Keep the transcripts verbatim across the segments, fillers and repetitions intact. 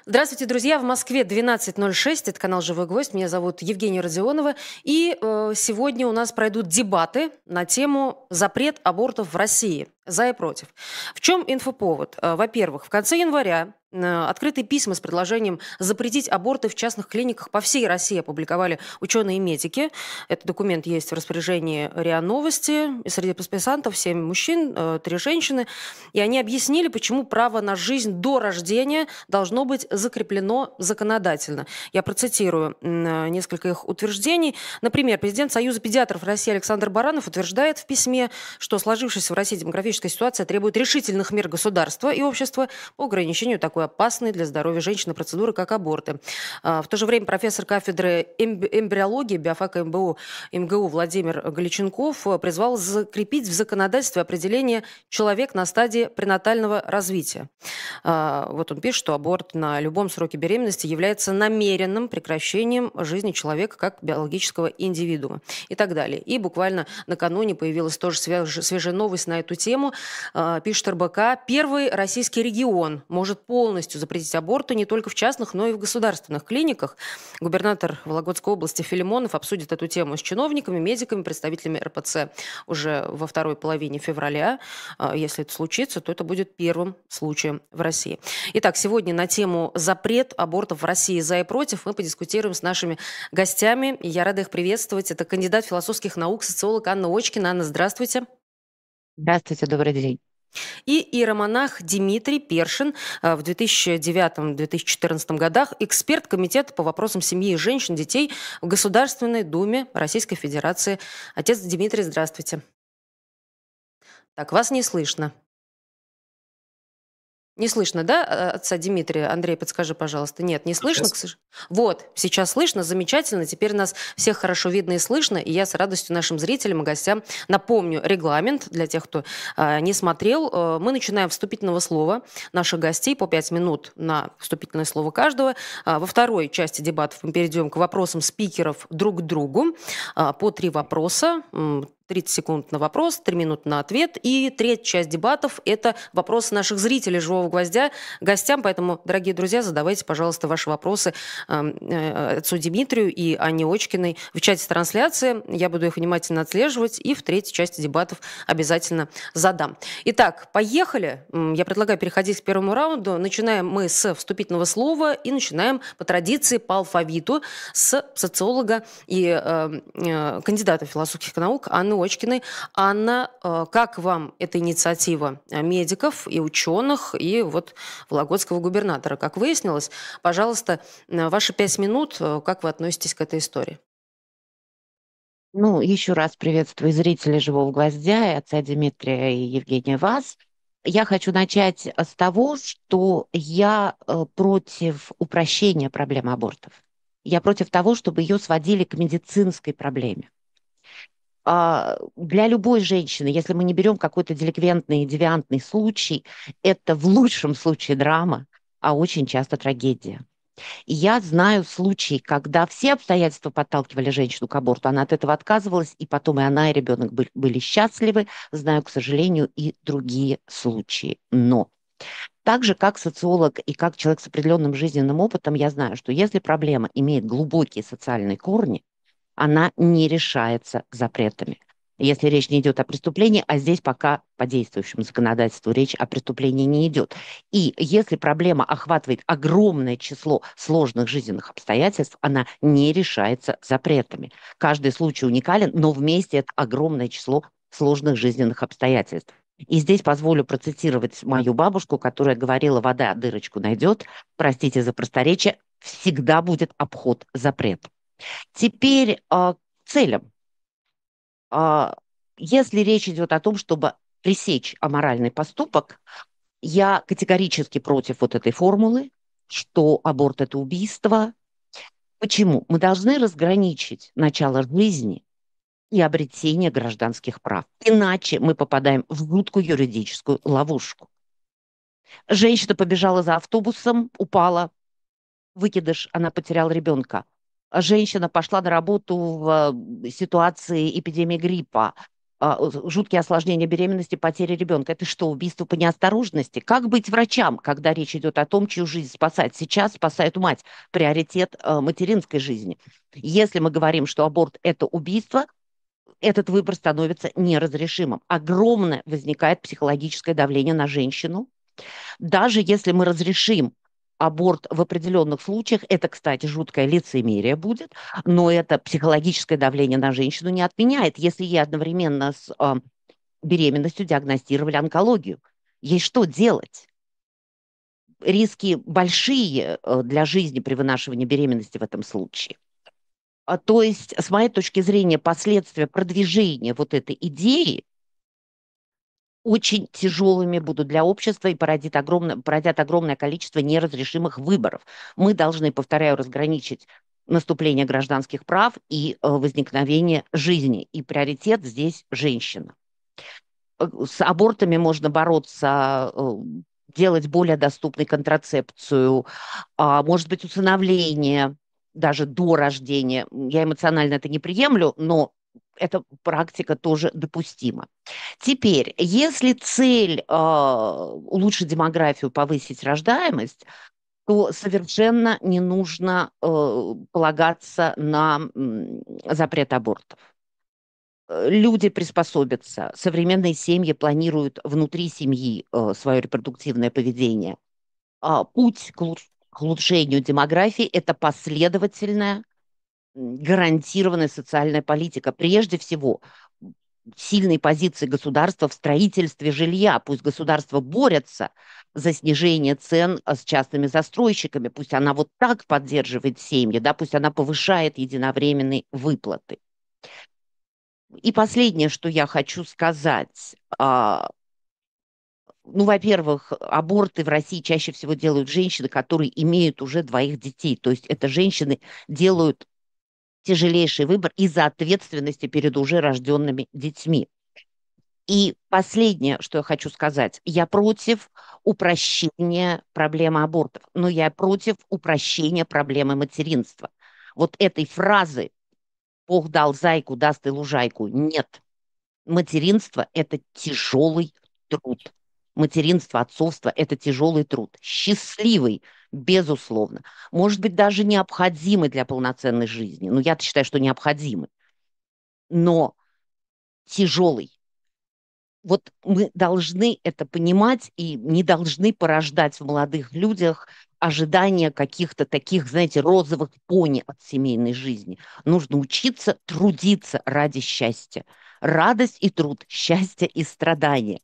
Здравствуйте, друзья! В Москве двенадцать ноль шесть. Это канал «Живой гвоздь». Меня зовут Евгения Родионова. И э, сегодня у нас пройдут дебаты на тему «Запрет абортов в России. За и против». В чем инфоповод? Э, Во-первых, в конце января э, открытые письма с предложением запретить аборты в частных клиниках по всей России опубликовали ученые и медики. Этот документ есть в распоряжении РИА Новости. И среди подписантов семь мужчин, э, три женщины. И они объяснили, почему право на жизнь до рождения должно быть закреплено законодательно. Я процитирую м, несколько их утверждений. Например, президент Союза педиатров России Александр Баранов утверждает в письме, что сложившаяся в России демографическая ситуация требует решительных мер государства и общества по ограничению такой опасной для здоровья женщины процедуры, как аборты. А, В то же время профессор кафедры эмб- эмбриологии биофака МБУ, МГУ Владимир Галиченков э, призвал закрепить в законодательстве определение «человек на стадии пренатального развития». А, Вот он пишет, что аборт на любом сроке беременности является намеренным прекращением жизни человека как биологического индивидуума и так далее. И буквально накануне появилась тоже свеж- свежая новость на эту тему. А, Пишет РБК, первый российский регион может полностью запретить аборты не только в частных, но и в государственных клиниках. Губернатор Вологодской области Филимонов обсудит эту тему с чиновниками, медиками, представителями РПЦ уже во второй половине февраля. А, Если это случится, то это будет первым случаем в России. Итак, сегодня на тему «Запрет абортов в России. За и против» мы подискутируем с нашими гостями. И я рада их приветствовать. Это кандидат философских наук, социолог Анна Очкина. Анна, здравствуйте. Здравствуйте, добрый день. И иеромонах Дмитрий Першин, э, в две тысячи девятом — две тысячи четырнадцатом годах эксперт Комитета по вопросам семьи и женщин, детей в Государственной Думе Российской Федерации. Отец Дмитрий, здравствуйте. Так, вас не слышно. Не слышно, да, э, отца Дмитрия? Андрей, подскажи, пожалуйста. Нет, не слышно, к Сейчас. сож- Вот, сейчас слышно, замечательно. Теперь нас всех хорошо видно и слышно. И я с радостью нашим зрителям и гостям напомню регламент для тех, кто э, не смотрел. Э, мы начинаем вступительного слова наших гостей по пять минут на вступительное слово каждого. А, во второй части дебатов мы перейдем к вопросам спикеров друг к другу. А, по три вопроса. м, тридцать секунд на вопрос, три минуты на ответ. И третья часть дебатов – это вопросы наших зрителей «Живого гвоздя» гостям. Поэтому, дорогие друзья, задавайте, пожалуйста, ваши вопросы э, э, отцу Дмитрию и Анне Очкиной в чате трансляции. Я буду их внимательно отслеживать и в третьей части дебатов обязательно задам. Итак, поехали. М, Я предлагаю переходить к первому раунду. Начинаем мы с вступительного слова и начинаем по традиции, по алфавиту с социолога и э, э, кандидата философских наук Анны Очкиной. Анна, э, как вам эта инициатива э, медиков и ученых, и вот вологодского губернатора? Как выяснилось, пожалуйста, э, ваши пять минут, э, как вы относитесь к этой истории? Ну, еще раз приветствую зрителей «Живого гвоздя», и отца Дмитрия и Евгения вас. Я хочу начать э, с того, что я э, против упрощения проблемы абортов. Я против того, чтобы ее сводили к медицинской проблеме. А, Для любой женщины, если мы не берем какой-то деликвентный, девиантный случай, это в лучшем случае драма, а очень часто трагедия. И я знаю случаи, когда все обстоятельства подталкивали женщину к аборту, она от этого отказывалась, и потом и она, и ребенок были, были счастливы. Знаю, к сожалению, и другие случаи. Но так же, как социолог и как человек с определенным жизненным опытом, я знаю, что если проблема имеет глубокие социальные корни, она не решается запретами. Если речь не идет о преступлении, а здесь пока по действующему законодательству речь о преступлении не идет. И если проблема охватывает огромное число сложных жизненных обстоятельств, она не решается запретами. Каждый случай уникален, но вместе это огромное число сложных жизненных обстоятельств. И здесь позволю процитировать мою бабушку, которая говорила: «Вода дырочку найдет, простите за просторечие, всегда будет обход запрета». Теперь а, к целям. А, Если речь идет о том, чтобы пресечь аморальный поступок, я категорически против вот этой формулы, что аборт – это убийство. Почему? Мы должны разграничить начало жизни и обретение гражданских прав. Иначе мы попадаем в жуткую юридическую ловушку. Женщина побежала за автобусом, упала, выкидыш, она потеряла ребенка. Женщина пошла на работу в э, ситуации эпидемии гриппа. а, жуткие осложнения беременности, потери ребенка. Это что, убийство по неосторожности? Как быть врачам, когда речь идет о том, чью жизнь спасать? Сейчас спасает мать, приоритет а, материнской жизни. Если мы говорим, что аборт – это убийство, этот выбор становится неразрешимым. Огромное возникает психологическое давление на женщину. Даже если мы разрешим аборт в определенных случаях, это, кстати, жуткое лицемерие будет, но это психологическое давление на женщину не отменяет, если ей одновременно с э, беременностью диагностировали онкологию. Ей что делать? Риски большие э, для жизни при вынашивании беременности в этом случае. А, то есть, с моей точки зрения, последствия продвижения вот этой идеи очень тяжелыми будут для общества и породит огромное, породят огромное количество неразрешимых выборов. Мы должны, повторяю, разграничить наступление гражданских прав и э, возникновение жизни. И приоритет здесь женщина. Э, С абортами можно бороться, э, делать более доступной контрацепцию, а, может быть, усыновление даже до рождения. Я эмоционально это не приемлю, но эта практика тоже допустима. Теперь, если цель э, улучшить демографию, повысить рождаемость, то совершенно не нужно э, полагаться на м, запрет абортов. Э, Люди приспособятся, современные семьи планируют внутри семьи э, свое репродуктивное поведение. А путь к, улуч- к улучшению демографии – это последовательная гарантированная социальная политика. Прежде всего, сильные позиции государства в строительстве жилья. Пусть государство борется за снижение цен а, с частными застройщиками, пусть она вот так поддерживает семьи, да, пусть она повышает единовременные выплаты. И последнее, что я хочу сказать. а, Ну, во-первых, аборты в России чаще всего делают женщины, которые имеют уже двоих детей. То есть это женщины делают тяжелейший выбор из-за ответственности перед уже рожденными детьми. И последнее, что я хочу сказать, я против упрощения проблемы абортов, но я против упрощения проблемы материнства. Вот этой фразы «Бог дал зайку, даст и лужайку» нет. Материнство – это тяжелый труд. Материнство, отцовство – это тяжелый труд. Счастливый, безусловно. Может быть, даже необходимый для полноценной жизни. Ну, я считаю, что необходимый. Но тяжелый. Вот мы должны это понимать и не должны порождать в молодых людях ожидания каких-то таких, знаете, розовых пони от семейной жизни. Нужно учиться трудиться ради счастья. Радость и труд, счастье и страдания.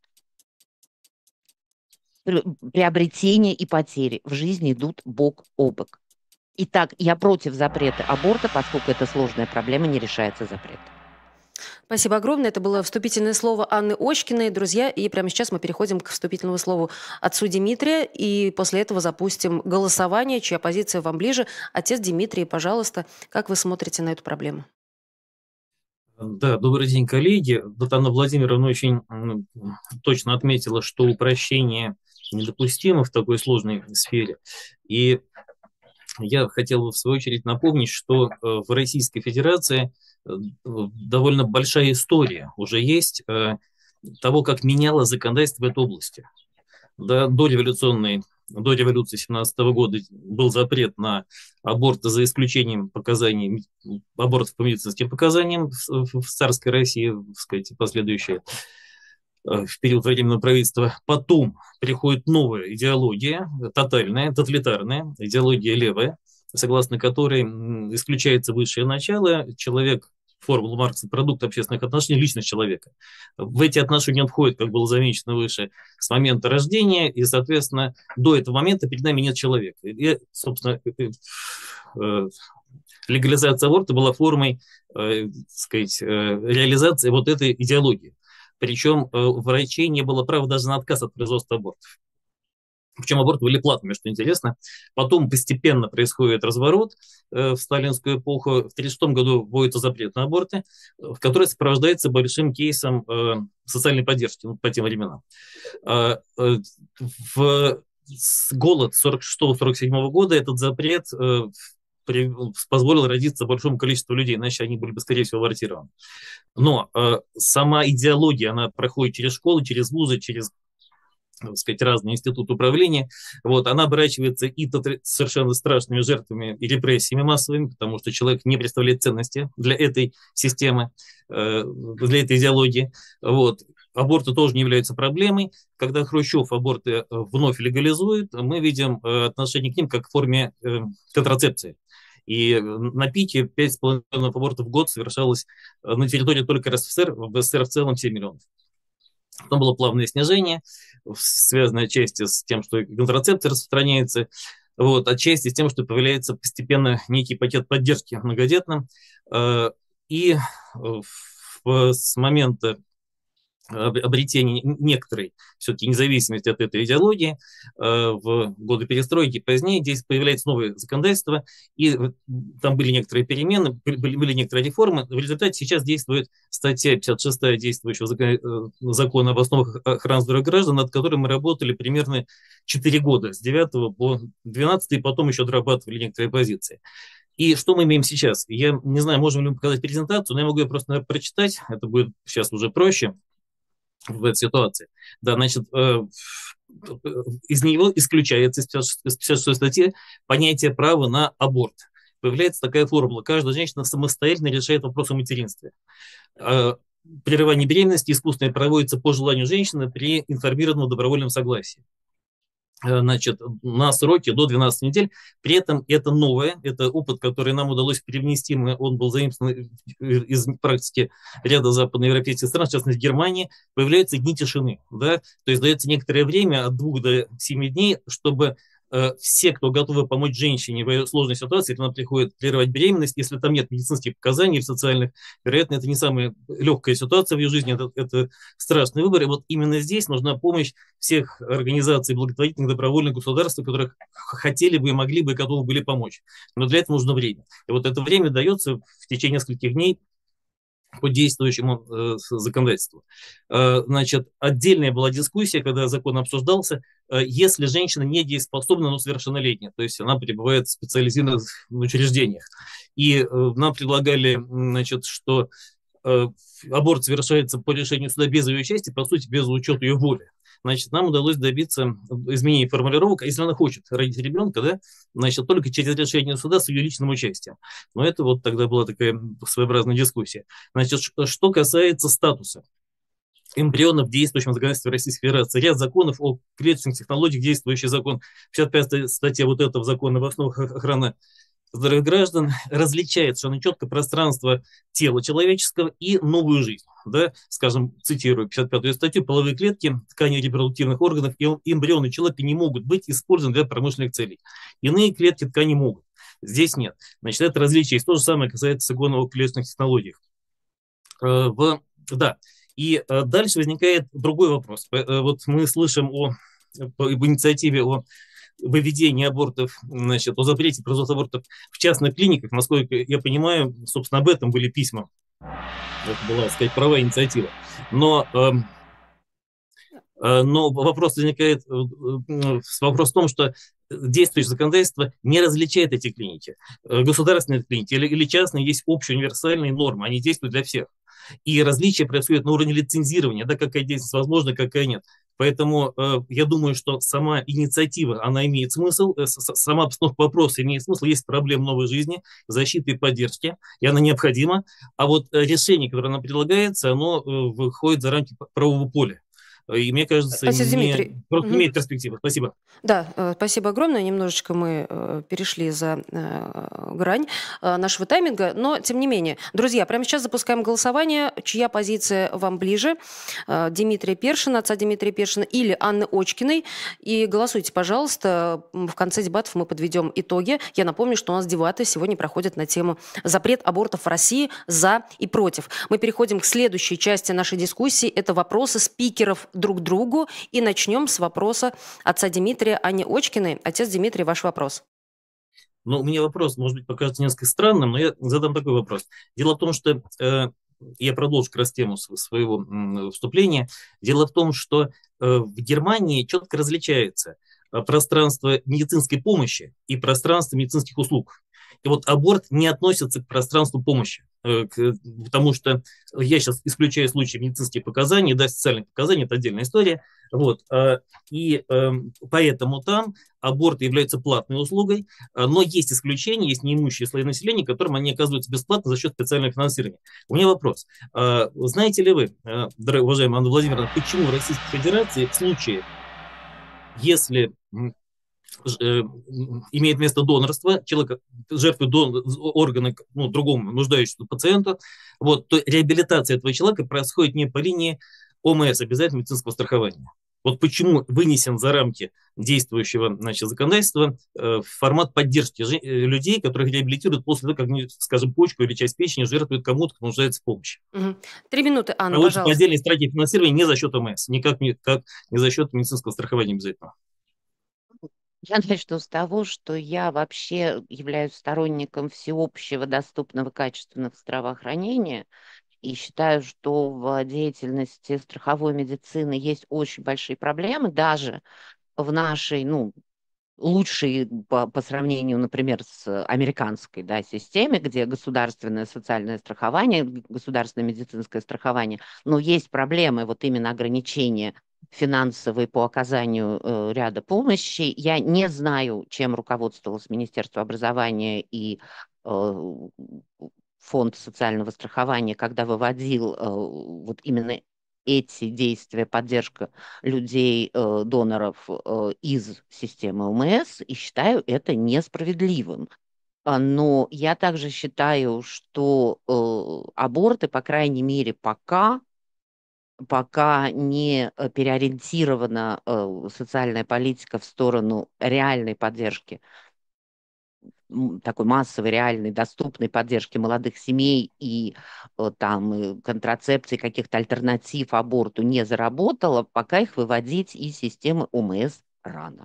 Пр- Приобретение и потери в жизни идут бок о бок. Итак, я против запрета аборта, поскольку это сложная проблема, не решается запретом. Спасибо огромное. Это было вступительное слово Анны Очкиной. Друзья, и прямо сейчас мы переходим к вступительному слову отцу Дмитрия, и после этого запустим голосование, чья позиция вам ближе. Отец Дмитрий, пожалуйста, как вы смотрите на эту проблему? Да, добрый день, коллеги. Вот Анна Владимировна очень м, точно отметила, что упрощение недопустимо в такой сложной сфере. И я хотел бы в свою очередь напомнить, что э, в Российской Федерации э, довольно большая история уже есть э, того, как меняло законодательство в этой области. Да, до революционной, до революции семнадцатого года был запрет на аборты за исключением показаний, абортов по медицинским показаниям в, в царской России, так сказать, последующие э, в период временного правительства. Потом приходит новая идеология, тотальная, тоталитарная, идеология левая, согласно которой м, исключается высшее начало, человек, формула Маркса, продукт общественных отношений, личность человека. В эти отношения он входит, как было замечено выше, с момента рождения, и, соответственно, до этого момента перед нами нет человека. И, собственно, э, э, легализация аборта была формой, э, так сказать, э, реализации вот этой идеологии. Причем э, у врачей не было права даже на отказ от производства абортов. Причем аборты были платными, что интересно. Потом постепенно происходит разворот э, в сталинскую эпоху. В тысяча девятьсот тридцать шестом году вводится запрет на аборты, в который сопровождается большим кейсом э, социальной поддержки, ну, по тем временам. Э, э, в голод сорок шестого — сорок седьмого года этот запрет э, при, позволил родиться большому количеству людей, иначе они были бы, скорее всего, абортированы. Но э, сама идеология, она проходит через школы, через вузы, через, так сказать, разные институты управления. Вот, она оборачивается и совершенно страшными жертвами и репрессиями массовыми, потому что человек не представляет ценности для этой системы, э, для этой идеологии. Вот. Аборты тоже не являются проблемой. Когда Хрущев аборты вновь легализует, мы видим э, отношение к ним как к форме э, контрацепции. И на пике пять с половиной миллионов абортов в год совершалось на территории только РСФСР, в СССР в целом семь миллионов. Потом было плавное снижение, связанное отчасти с тем, что контрацепция распространяется, вот, отчасти с тем, что появляется постепенно некий пакет поддержки многодетным. И с момента обретения некоторой все-таки независимости от этой идеологии в годы перестройки и позднее здесь появляется новое законодательство, и там были некоторые перемены, были, были некоторые реформы. В результате сейчас действует статья пятьдесят шестая действующего закона об основах охраны здоровья граждан, над которой мы работали примерно четыре года, с девятого по двенадцатый, и потом еще дорабатывали некоторые позиции. И что мы имеем сейчас? Я не знаю, можем ли мы показать презентацию, но я могу ее просто, наверное, прочитать, это будет сейчас уже проще в этой ситуации. Да, значит, э, из него исключается из пятьдесят шестой статьи понятие права на аборт. Появляется такая формула: каждая женщина самостоятельно решает вопрос о материнстве. Э, прерывание беременности искусственно проводится по желанию женщины при информированном добровольном согласии. Значит, на сроке до двенадцати недель. При этом это новое, это опыт, который нам удалось привнести, он был заимствован из практики ряда западноевропейских стран, в частности Германии. Появляются дни тишины, да? То есть дается некоторое время от двух до семи дней, чтобы э, все, кто готовы помочь женщине в ее сложной ситуации, если она приходит прерывать беременность, если там нет медицинских показаний социальных, вероятно, это не самая легкая ситуация в ее жизни, это, это страшный выбор. И вот именно здесь нужна помощь всех организаций благотворительных, добровольных государств, которые хотели бы и могли бы и готовы были помочь. Но для этого нужно время. И вот это время дается в течение нескольких дней по действующему э, законодательству. Э, значит, отдельная была дискуссия, когда закон обсуждался, э, если женщина недееспособна, но совершеннолетняя, то есть она пребывает в специализированных учреждениях. И э, нам предлагали, значит, что э, аборт совершается по решению суда без ее участия, по сути, без учета ее воли. Значит, нам удалось добиться изменения формулировок, если она хочет родить ребенка, да, значит, только через решение суда с ее личным участием. Но это вот тогда была такая своеобразная дискуссия. Значит, что касается статуса эмбрионов в действующем законодательстве Российской Федерации, ряд законов о клеточных технологиях, действующий закон, пятьдесят пятая статья вот этого закона об основах охраны здоровья граждан различает совершенно четко пространство тела человеческого и новую жизнь. Да? Скажем, цитирую пятьдесят пятую статью: половые клетки, ткани репродуктивных органов и эмбрионы человека не могут быть использованы для промышленных целей. Иные клетки ткани могут. Здесь нет. Значит, это различие. И то же самое касается закона о клеточных технологиях. В, да. И дальше возникает другой вопрос. Вот мы слышим о, об инициативе о выведение абортов, значит, о запрете производства абортов в частных клиниках. Насколько я понимаю, собственно, об этом были письма. Это была, так сказать, правовая инициатива. Но, э, э, но вопрос возникает, э, вопрос в том, что действующее законодательство не различает эти клиники. Государственные клиники или, или частные есть общие универсальные нормы, они действуют для всех. И различия происходят на уровне лицензирования, да, какая деятельность возможна, какая нет. Поэтому э, я думаю, что сама инициатива, она имеет смысл, э, сама обстановка вопроса имеет смысл, есть проблема новой жизни, защиты и поддержки, и она необходима. А вот решение, которое нам предлагается, оно э, выходит за рамки правового поля. И мне кажется, Спасибо, не, Дмитрий. просто Мгм. имеет перспективу. Спасибо. Да, э, спасибо огромное. Немножечко мы э, перешли за э, грань э, нашего тайминга, но тем не менее. Друзья, прямо сейчас запускаем голосование. Чья позиция вам ближе? Э, Дмитрия Першина, отца Дмитрия Першина или Анны Очкиной? И голосуйте, пожалуйста. В конце дебатов мы подведем итоги. Я напомню, что у нас дебаты сегодня проходят на тему «Запрет абортов в России. За и против». Мы переходим к следующей части нашей дискуссии. Это вопросы спикеров друг другу. И начнем с вопроса отца Дмитрия Анне Очкиной. Отец Дмитрий, ваш вопрос. Ну, у меня вопрос, может быть, покажется несколько странным, но я задам такой вопрос. Дело в том, что э, я продолжу как раз тему своего э, вступления. Дело в том, что э, в Германии четко различается пространство медицинской помощи и пространство медицинских услуг. И вот аборт не относится к пространству помощи, э, к, потому что я сейчас исключаю случаи медицинских показаний, да, социальных показаний, это отдельная история. Вот, э, и э, поэтому там аборт является платной услугой, э, но есть исключения, есть неимущие слои населения, которым они оказываются бесплатно за счет специального финансирования. У меня вопрос. Э, знаете ли вы, э, дорогая, уважаемая Анна Владимировна, почему в Российской Федерации в случае, если э, имеет место донорство, человек жертвует дон, органы ну, другому нуждающемуся пациенту, вот, то реабилитация этого человека происходит не по линии ОМС, обязательного медицинского страхования. Вот почему вынесен за рамки действующего, значит, законодательства э, формат поддержки жи- э, людей, которых реабилитируют после того, как, они, скажем, почку или часть печени жертвуют кому-то, кто нуждается в помощи. Мгм. Три минуты, Анна, Проводится по пожалуйста. отдельной стратегии финансирования не за счет ОМС, никак не, как, не за счет медицинского страхования обязательно. Я начну с того, что я вообще являюсь сторонником всеобщего, доступного, качественного здравоохранения и считаю, что в деятельности страховой медицины есть очень большие проблемы, даже в нашей, ну, лучшей по, по сравнению, например, с американской, да, системе, где государственное социальное страхование, г- государственное медицинское страхование, но есть проблемы, вот именно ограничения финансовые по оказанию э, ряда помощи. Я не знаю, чем руководствовалось Министерство образования и э, Фонд социального страхования, когда выводил э, вот именно эти действия, поддержка людей, э, доноров э, из системы ОМС, и считаю это несправедливым. А, Но я также считаю, что э, аборты, по крайней мере, пока, пока не э, переориентирована э, социальная политика в сторону реальной поддержки, м, такой массовой, реальной, доступной поддержки молодых семей и э, там э, контрацепции, каких-то альтернатив аборту не заработала, пока их выводить из системы ОМС рано.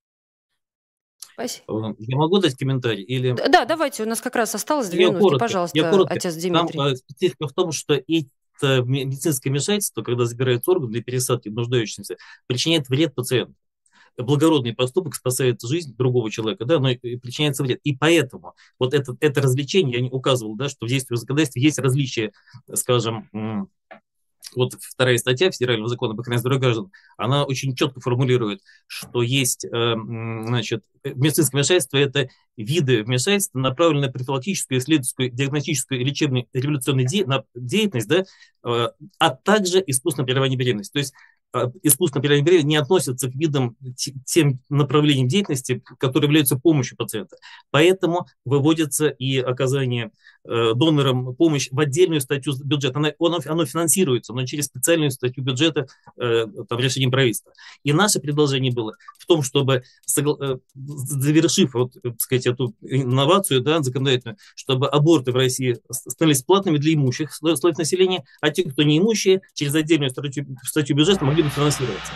Спасибо. Э, Я могу дать комментарий? Или Д- Да, давайте, у нас как раз осталось две я минутки. коротко, я Пожалуйста, коротко. отец Там Дмитрий. э, специфика в том, что это ме- медицинское вмешательство, когда забирается орган для пересадки нуждающимся, причиняет вред пациенту. Благородный поступок спасает жизнь другого человека, да, но и причиняется вред. И поэтому вот это, это развлечение, я не указывал, да, что в действии законодательства есть различия, скажем, м, вот вторая статья Федерального закона об охране здоровья граждан, она очень четко формулирует, что есть, э, м, значит, медицинское вмешательство – это виды вмешательства, направленные на профилактическую, исследовательскую, диагностическую и лечебную революционную де- на- деятельность, да, э, а также искусственное прерывание беременности. То есть э, искусственное прерывание беременности не относится к видам, те- тем направлениям деятельности, которые являются помощью пациента. Поэтому выводится и оказание э, донорам помощь в отдельную статью бюджета. Она, оно, оно финансируется, но через специальную статью бюджета э, там, решением правительства. И наше предложение было в том, чтобы, согла- э, завершив вот, так сказать, эту инновацию, да, законодательную, чтобы аборты в России становились платными для имущих слоев слоев населения, а те, кто не имущие, через отдельную статью, статью бюджета могли бы финансироваться.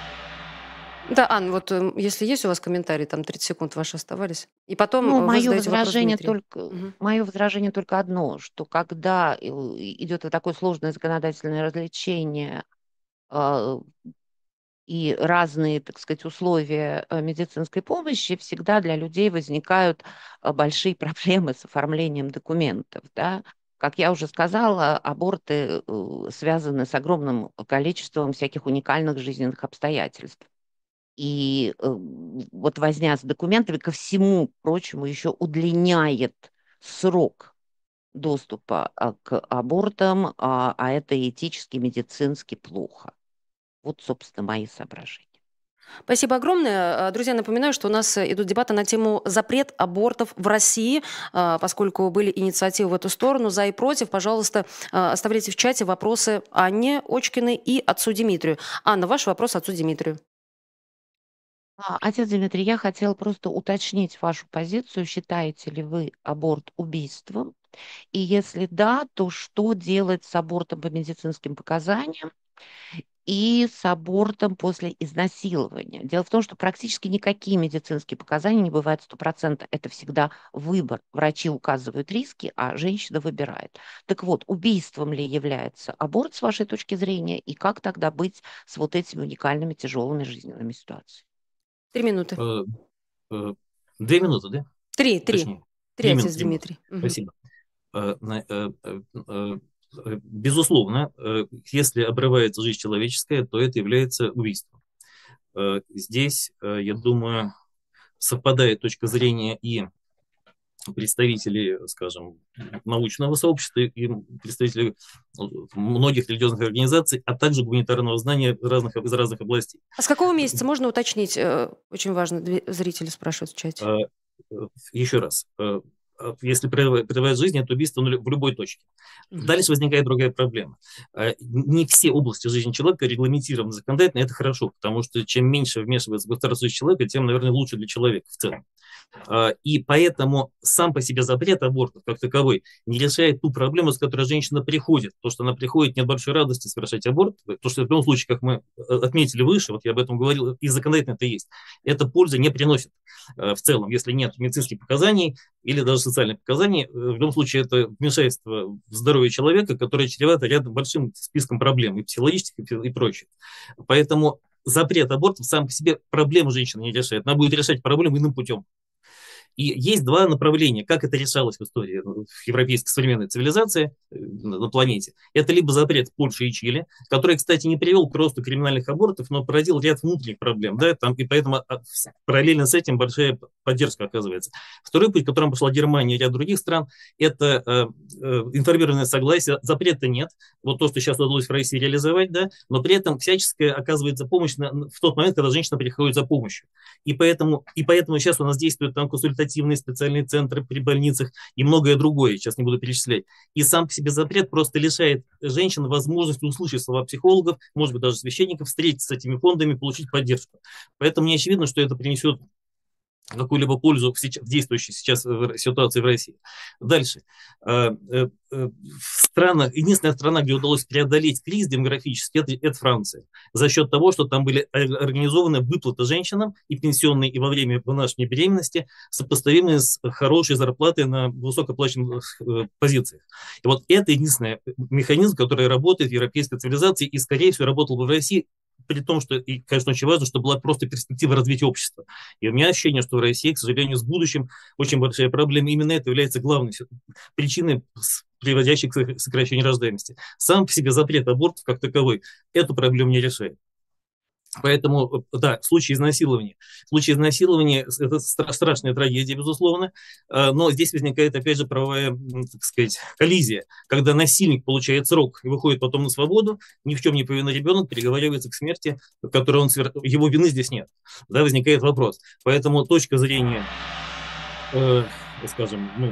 Да, Ан, вот э, если есть у вас комментарий, там тридцать секунд ваши оставались. И потом Ну, э, вы мое задаете вопрос возражение Дмитрию. только, Мгм. мое возражение только одно, что когда э, идет вот такое сложное законодательное развлечение а, и разные, так сказать, условия э, медицинской помощи, всегда для людей возникают а, большие проблемы с оформлением документов, да. Как я уже сказала, аборты э, связаны с огромным количеством всяких уникальных жизненных обстоятельств. И э, вот возня с документами, ко всему прочему, еще удлиняет срок доступа а, к абортам, а, а это этически, медицински плохо. Вот, собственно, мои соображения. Спасибо огромное. А, Друзья, напоминаю, что у нас э, идут дебаты на тему запрет абортов в России, а, поскольку были инициативы в эту сторону, за и против. Пожалуйста, а, оставляйте в чате вопросы Анне Очкиной и отцу Дмитрию. Анна, ваш вопрос отцу Дмитрию. А, Отец Дмитрий, я хотела просто уточнить вашу позицию. Считаете ли вы аборт убийством? И если да, то что делать с абортом по медицинским показаниям и с абортом после изнасилования? Дело в том, что практически никакие медицинские показания не бывают сто процентов. Это всегда выбор. Врачи указывают риски, а женщина выбирает. Так вот, убийством ли является аборт с вашей точки зрения? И как тогда быть с вот этими уникальными тяжелыми жизненными ситуациями? Три минуты. Э, э, Две минуты, да? Три, три. Точнее. Три Три отец минуты, три минуты. Дмитрий. Мгм. Спасибо. Э, на- э, э, э, э, Безусловно, э, если обрывается жизнь человеческая, то это является убийством. Э, Здесь, э, я думаю, совпадает точка зрения и представителей, скажем, научного сообщества и представителей многих религиозных организаций, а также гуманитарного знания разных, из разных областей. А с какого месяца, можно уточнить? э, Очень важно, две- зрители спрашивают в чате. Э, э, Еще раз, э, э, если прерывает жизнь, это убийство ну, в любой точке. Мгм. Дальше возникает другая проблема. Э, Не все области жизни человека регламентированы законодательно, это хорошо, потому что чем меньше вмешивается в государство человека, тем, наверное, лучше для человека в целом. А, И поэтому сам по себе запрет абортов как таковой не решает ту проблему, с которой женщина приходит. То, что она приходит не от большой радости совершать аборт, то, что в любом случае, как мы э, отметили выше, вот я об этом говорил, и законодательно это есть, это пользы не приносит э, в целом, если нет медицинских показаний или даже социальных показаний. э, В любом случае, это вмешательство в здоровье человека, которое чревато рядом большим списком проблем, и психологических, и прочее. Поэтому запрет абортов сам по себе проблему женщины не решает. Она будет решать проблему иным путем. И есть два направления, как это решалось в истории ну, в европейской современной цивилизации э, на планете. Это либо запрет в Польше и Чили, который, кстати, не привел к росту криминальных абортов, но породил ряд внутренних проблем, да, там, и поэтому а, параллельно с этим большая поддержка оказывается. Второй путь, которым пошла Германия и ряд других стран, это э, э, информированное согласие, запрета нет, вот то, что сейчас удалось в России реализовать, да, но при этом всяческая оказывается помощь на, в тот момент, когда женщина приходит за помощью. И поэтому, и поэтому сейчас у нас действуют там консультативные специальные центры при больницах и многое другое, сейчас не буду перечислять. И сам по себе запрет просто лишает женщин возможности услышать слова психологов, может быть, даже священников, встретиться с этими фондами, получить поддержку. Поэтому не очевидно, что это принесет какую-либо пользу в, сейчас, в действующей сейчас ситуации в России. Дальше. В странах, единственная страна, где удалось преодолеть кризис демографический, это, это Франция. За счет того, что там были организованы выплаты женщинам и пенсионные, и во время вынашивания беременности, сопоставимые с хорошей зарплатой на высокооплачиваемых позициях. И вот это единственный механизм, который работает в европейской цивилизации и, скорее всего, работал бы в России, при том, что, и, конечно, очень важно, чтобы была просто перспектива развития общества. И у меня ощущение, что в России, к сожалению, с будущим очень большая проблема. Именно это является главной причиной, приводящей к сокращению рождаемости. Сам по себе запрет абортов как таковой эту проблему не решает. Поэтому, да, в случае изнасилования. В случае изнасилования это страшная трагедия, безусловно, но здесь возникает, опять же, правовая, так сказать, коллизия, когда насильник получает срок и выходит потом на свободу, ни в чем не повинный ребенок приговаривается к смерти, которой он, его вины здесь нет. Да, возникает вопрос. Поэтому точка зрения, э, скажем, ну,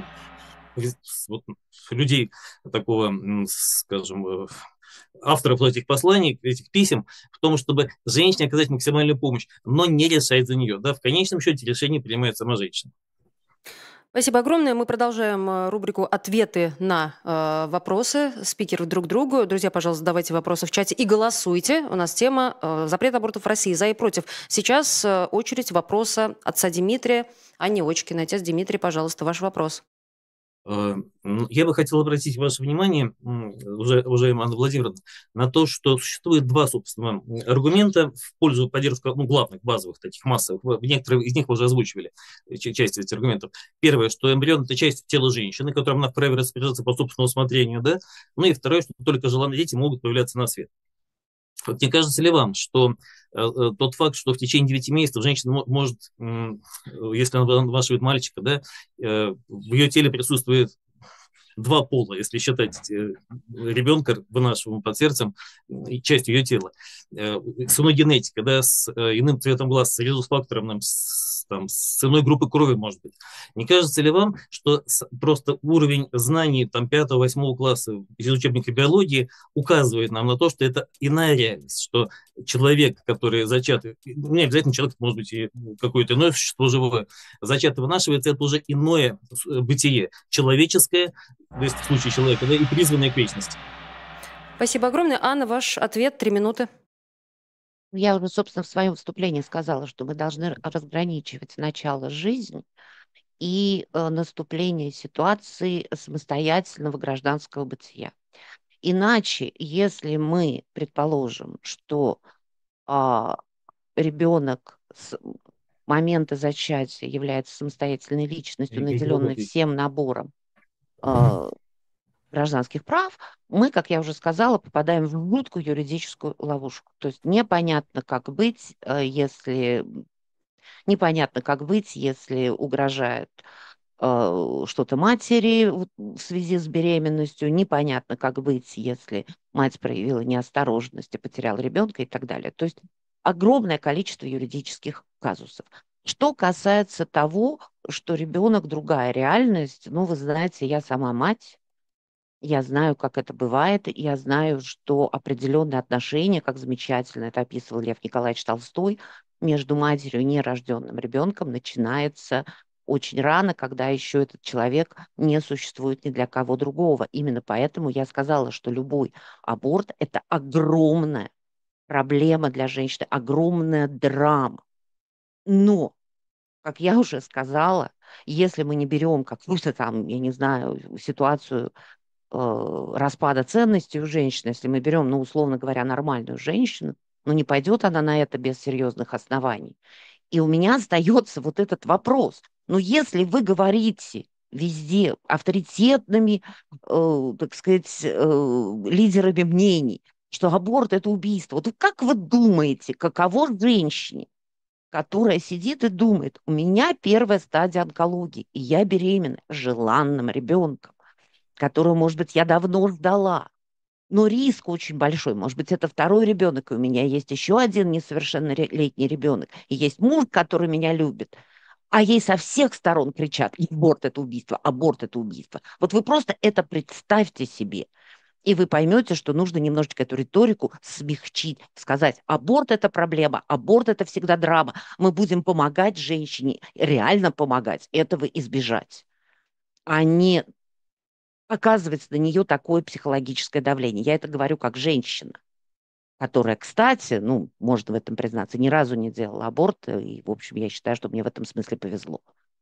вот, людей такого, скажем, авторов этих посланий, этих писем, в том, чтобы женщине оказать максимальную помощь, но не решать за нее. Да? В конечном счете решение принимает сама женщина. Спасибо огромное. Мы продолжаем рубрику «Ответы на э, вопросы спикеров друг другу». Друзья, пожалуйста, задавайте вопросы в чате и голосуйте. У нас тема э, «Запрет абортов в России. За и против». Сейчас э, очередь вопроса отца Дмитрия, Анни Очкиной. Отец Дмитрий, пожалуйста, ваш вопрос. Я бы хотел обратить ваше внимание, уважаемая Анна Владимировна, на то, что существует два, собственно, аргумента в пользу поддержки, ну, главных, базовых, таких массовых. Некоторые из них вы уже озвучивали, часть этих аргументов. Первое, что эмбрион – это часть тела женщины, которым она вправе распоряжаться по собственному усмотрению, да? Ну и второе, что только желанные дети могут появляться на свет. Вот не кажется ли вам, что э, тот факт, что в течение девяти месяцев женщина может, э, если она вынашивает мальчика, да, э, в ее теле присутствует два пола, если считать э, ребенка, вынашиваемого под сердцем, э, частью ее тела. Э, с иной генетикой, да, с э, иным цветом глаз, с резус-фактором, с, там, с иной группой крови, может быть. Не кажется ли вам, что просто уровень знаний там, пятого-восьмого класса из учебника биологии указывает нам на то, что это иная реальность, что человек, который зачат, не обязательно человек, может быть, и какое-то иное существо живое, зачат и вынашивается, это уже иное бытие, человеческое, то есть в случае человека, да, и призванное к вечности. Спасибо огромное. Анна, ваш ответ, три минуты. Я уже, собственно, в своем выступлении сказала, что мы должны разграничивать начало жизни и э, наступление ситуации самостоятельного гражданского бытия. Иначе, если мы предположим, что э, ребенок с, момента зачатия является самостоятельной личностью, Евгений наделенной работает. всем набором э, гражданских прав, мы, как я уже сказала, попадаем в жуткую юридическую ловушку. То есть непонятно, как быть, э, если непонятно, как быть, если угрожает э, что-то матери в в связи с беременностью, непонятно, как быть, если мать проявила неосторожность и потеряла ребенка и так далее. То есть огромное количество юридических казусов. Что касается того, что ребенок другая реальность, ну, вы знаете, я сама мать, я знаю, как это бывает, я знаю, что определенные отношения, как замечательно это описывал Лев Николаевич Толстой, между матерью и нерожденным ребенком начинается очень рано, когда еще этот человек не существует ни для кого другого. Именно поэтому я сказала, что любой аборт– это огромная проблема для женщины, огромная драма. Но, как я уже сказала, если мы не берем какую-то там, я не знаю, ситуацию э, распада ценностей у женщины, если мы берем, ну, условно говоря, нормальную женщину, ну, не пойдет она на это без серьезных оснований. И у меня остается вот этот вопрос. Ну, если вы говорите везде авторитетными, э, так сказать, э, лидерами мнений, что аборт– это убийство, вот как вы думаете, каково женщине, которая сидит и думает, у меня первая стадия онкологии, и я беременна желанным ребенком, которую, может быть, я давно ждала. Но риск очень большой. Может быть, это второй ребенок, и у меня есть еще один несовершеннолетний ребенок, и есть муж, который меня любит. А ей со всех сторон кричат, аборт– это убийство, аборт– это убийство. Вот вы просто это представьте себе, и вы поймете, что нужно немножечко эту риторику смягчить, сказать, аборт– это проблема, аборт– это всегда драма. Мы будем помогать женщине, реально помогать, этого избежать, а не оказывается на нее такое психологическое давление. Я это говорю как женщина, которая, кстати, ну, можно в этом признаться, ни разу не делала аборт, и, в общем, я считаю, что мне в этом смысле повезло.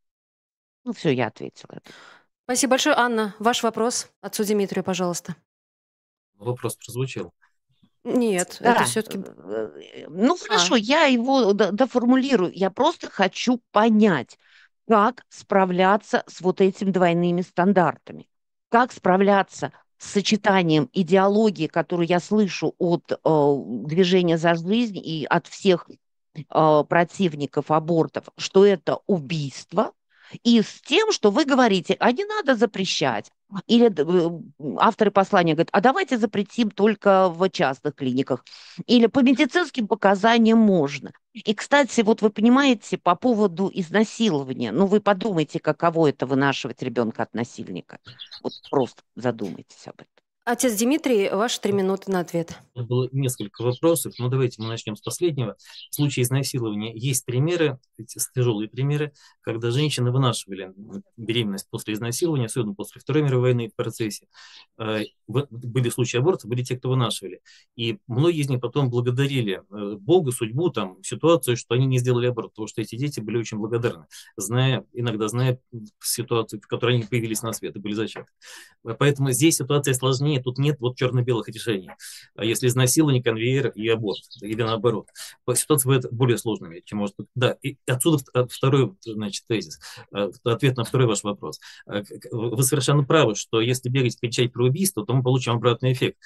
Ну, все, я ответила. Спасибо большое. Анна, ваш вопрос отцу Дмитрию, пожалуйста. Вопрос прозвучал. Нет, это Да, все-таки... э, ну, А, хорошо, я его до- доформулирую. Я просто хочу понять, как справляться с вот этими двойными стандартами, как справляться с сочетанием идеологии, которую я слышу от э, движения «За жизнь» и от всех э, противников абортов, что это убийство, и с тем, что вы говорите, а не надо запрещать. Или э, авторы послания говорят, а давайте запретим только в частных клиниках. Или по медицинским показаниям можно. И, кстати, вот вы понимаете, по поводу изнасилования, ну вы подумайте, каково это вынашивать ребенка от насильника. Вот просто задумайтесь об этом. отец Дмитрий, ваши три минуты на ответ. Было несколько вопросов, но давайте мы начнем с последнего. В случае изнасилования есть примеры, эти тяжелые примеры, когда женщины вынашивали беременность после изнасилования, особенно после Второй мировой войны в процессе. Э, в- Были случаи абортов, были те, кто вынашивали. И многие из них потом благодарили э, Бога, судьбу, там, ситуацию, что они не сделали аборт, потому что эти дети были очень благодарны, зная, иногда зная ситуацию, в которой они появились на свет и были зачаты. Поэтому здесь ситуация сложнее, тут нет вот черно-белых решений. А если изнасилование, конвейер и аборт, или наоборот. Ситуация бывает более сложными, чем может быть. Да, и отсюда второй, значит, тезис, ответ на второй ваш вопрос. Вы совершенно правы, что если бегать кричать про убийство, то мы получим обратный эффект.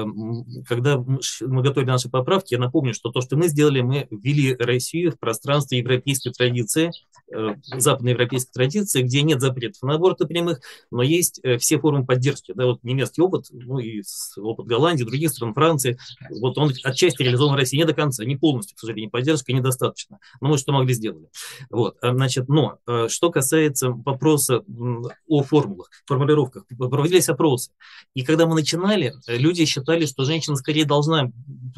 Когда мы готовили наши поправки, я напомню, что то, что мы сделали, мы ввели Россию в пространство европейской традиции, западноевропейской традиции, где нет запретов на аборты прямых, но есть все формы поддержки. Да, вот немецкий опыт, ну и опыт Голландии, других стран, Франции, вот он отчасти реализован в России, не до конца, не полностью, к сожалению, поддержка недостаточно. Но мы что могли сделали. Вот, значит, но что касается вопроса о формулах, формулировках, проводились опросы. И когда мы начинали, люди считали, что женщина скорее должна,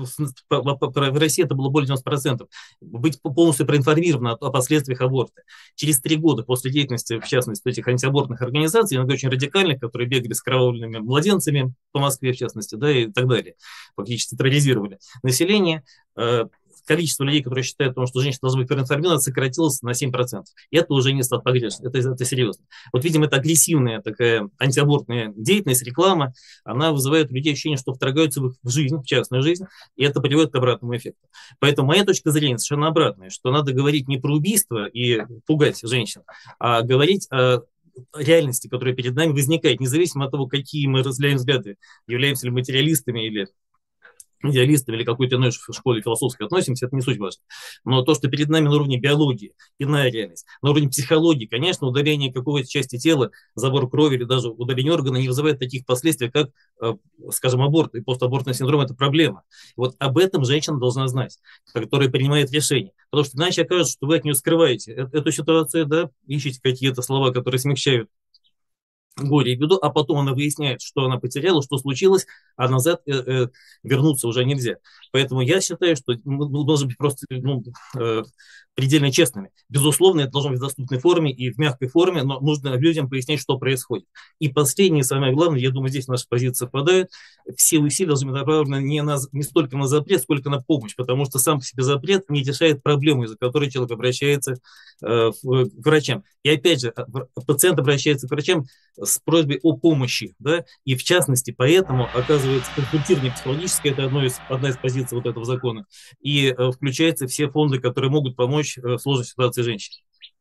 в России это было более девяносто процентов, быть полностью проинформирована о последствиях аборта. Через три года после деятельности, в частности, этих антиабортных организаций, иногда очень радикальных, которые бегали с кровавленными младенцами по Москве, в частности, да, и так далее, фактически терроризировали население, количество людей, которые считают, что женщина должна быть проинформирована, сократилось на семь процентов. И это уже не стат погрешно, это, это серьезно. Вот, видимо, это агрессивная такая антиабортная деятельность, реклама, она вызывает у людей ощущение, что вторгаются в их жизнь, в частную жизнь, и это приводит к обратному эффекту. Поэтому моя точка зрения совершенно обратная, что надо говорить не про убийство и пугать женщин, а говорить о реальности, которая перед нами возникает, независимо от того, какие мы разделяем взгляды, являемся ли материалистами или идеалистами или какой-то иной школе философской относимся, это не суть важно. Но то, что перед нами на уровне биологии, иная реальность, на уровне психологии, конечно, удаление какой-то части тела, забор крови или даже удаление органа не вызывает таких последствий, как, скажем, аборт и постабортный синдром – это проблема. Вот об этом женщина должна знать, которая принимает решение. Потому что иначе окажется, что вы от нее скрываете эту ситуацию, да, ищете какие-то слова, которые смягчают горе и беду, а потом она выясняет, что она потеряла, что случилось, а назад э, э, вернуться уже нельзя. Поэтому я считаю, что мы должны быть просто ну, э, предельно честными. Безусловно, это должно быть в доступной форме и в мягкой форме, но нужно людям пояснять, что происходит. И последнее, самое главное, я думаю, здесь наши позиции совпадают, все усилия должны быть направлены не, на, не столько на запрет, сколько на помощь, потому что сам по себе запрет не решает проблему, из-за которой человек обращается э, к врачам. И опять же, пациент обращается к врачам с просьбой о помощи, да, и в частности, поэтому, оказывается, консультирование психологическое – это одно из, одна из позиций вот этого закона, и э, включаются все фонды, которые могут помочь э, в сложной ситуации женщин.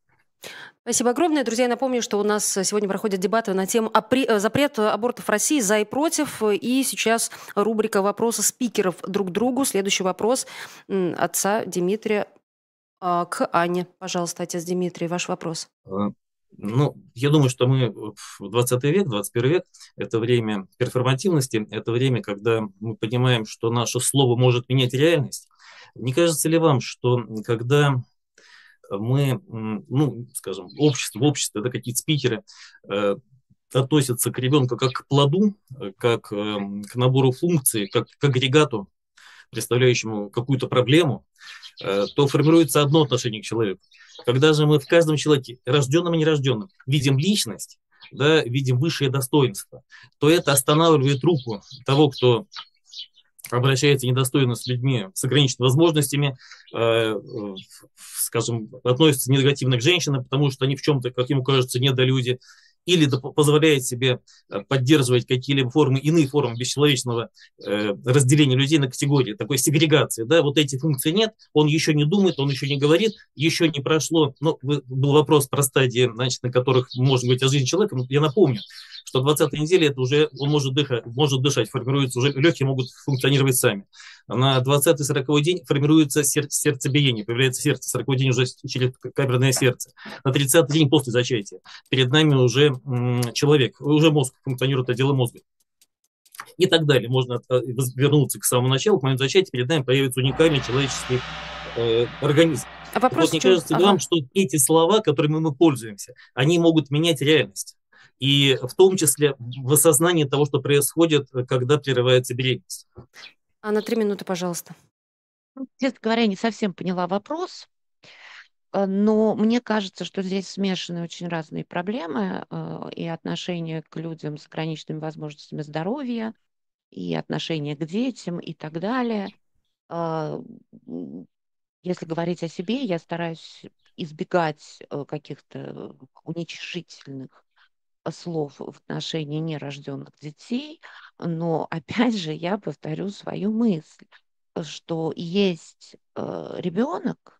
Спасибо огромное. Друзья, я напомню, что у нас сегодня проходят дебаты на тему запрет абортов в России за и против. И сейчас рубрика «Вопросы спикеров друг к другу». Следующий вопрос отца Дмитрия к Анне. Пожалуйста, отец Дмитрий, ваш вопрос. Ну, я думаю, что мы в двадцатый век, двадцать первый век – это время перформативности, это время, когда мы понимаем, что наше слово может менять реальность. Не кажется ли вам, что когда мы, ну, скажем, общество, общество, да, какие-то спикеры э, относятся к ребенку как к плоду, как э, к набору функций, как к агрегату, представляющему какую-то проблему, э, то формируется одно отношение к человеку. Когда же мы в каждом человеке, рожденном и нерожденном, видим личность, да, видим высшее достоинство, то это останавливает руку того, кто обращается недостойно с людьми с ограниченными возможностями, э, скажем, относится негативно к женщинам, потому что они в чем-то, как ему кажется, недолюди, или позволяет себе поддерживать какие-либо формы, иные формы бесчеловечного э, разделения людей на категории, такой сегрегации. Да? Вот эти функции нет, он еще не думает, он еще не говорит, еще не прошло. Ну, был вопрос про стадии, значит, на которых можно говорить о жизни человека. Я напомню, что в двадцатой неделе это уже он может дышать, может дышать, формируется, уже легкие могут функционировать сами. На двадцатый сороковой день формируется сер- сердцебиение, появляется сердце, сороковой день уже через камерное сердце. На тридцатый день после зачатия перед нами уже м- человек, уже мозг, функционирует отделы мозга. И так далее. Можно вернуться к самому началу, к моменту зачатия, перед нами появится уникальный человеческий э, организм. А вопрос вот мне кажется ага. вам, что эти слова, которыми мы пользуемся, они могут менять реальность. И в том числе в осознании того, что происходит, когда прерывается беременность. А на три минуты, пожалуйста. Честно говоря, я не совсем поняла вопрос, но мне кажется, что здесь смешаны очень разные проблемы и отношение к людям с ограниченными возможностями здоровья, и отношение к детям и так далее. Если говорить о себе, я стараюсь избегать каких-то уничижительных слов в отношении нерожденных детей, но опять же я повторю свою мысль, что есть э, ребенок,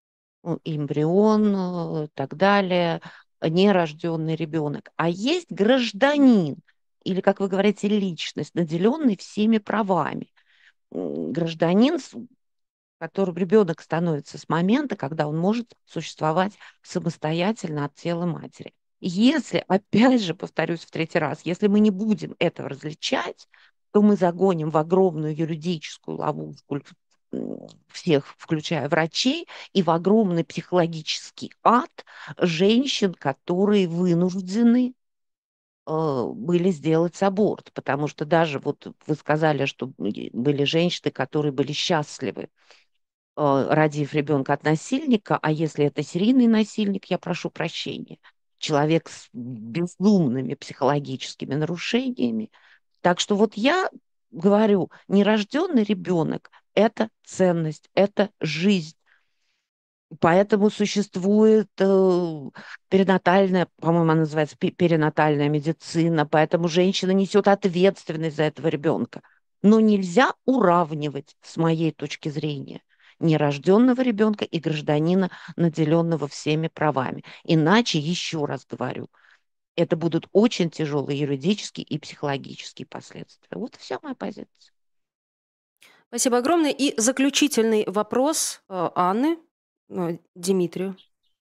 эмбрион и так далее, нерожденный ребенок, а есть гражданин, или, как вы говорите, личность, наделенный всеми правами. Гражданин, которым ребенок становится с момента, когда он может существовать самостоятельно от тела матери. Если, опять же, повторюсь в третий раз, если мы не будем этого различать, то мы загоним в огромную юридическую ловушку всех, включая врачей, и в огромный психологический ад женщин, которые вынуждены э, были сделать аборт. Потому что даже вот вы сказали, что были женщины, которые были счастливы, э, родив ребенка от насильника, а если это серийный насильник, я прошу прощения, человек с безумными психологическими нарушениями. Так что вот я говорю, нерожденный ребенок это ценность, это жизнь. Поэтому существует э, перинатальная, по-моему, она называется пе- перинатальная медицина, поэтому женщина несет ответственность за этого ребенка. Но нельзя уравнивать, с моей точки зрения, нерожденного ребенка и гражданина, наделенного всеми правами. Иначе, еще раз говорю, это будут очень тяжелые юридические и психологические последствия. Вот и вся моя позиция. Спасибо огромное. И заключительный вопрос э, Анны э, Дмитрию.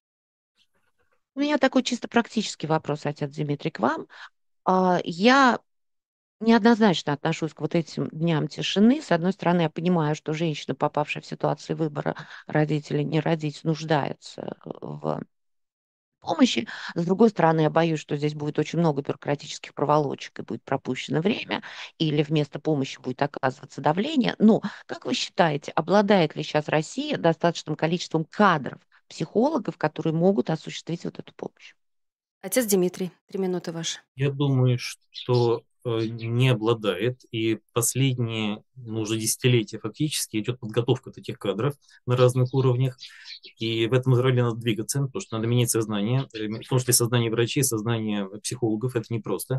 У меня такой чисто практический вопрос, отец Дмитрий, к вам. А, Я неоднозначно отношусь к вот этим дням тишины. С одной стороны, я понимаю, что женщина, попавшая в ситуацию выбора родить или не родить, нуждается в помощи. С другой стороны, я боюсь, что здесь будет очень много бюрократических проволочек и будет пропущено время, или вместо помощи будет оказываться давление. Но, как вы считаете, обладает ли сейчас Россия достаточным количеством кадров, психологов, которые могут осуществить вот эту помощь? Отец Дмитрий, три минуты ваши. Я думаю, что э, не обладает, и последние, ну, уже десятилетия фактически идет подготовка таких кадров на разных уровнях, и в этом роли надо двигаться, потому что надо менять сознание, э, в том числе сознание врачей, сознание психологов, это непросто.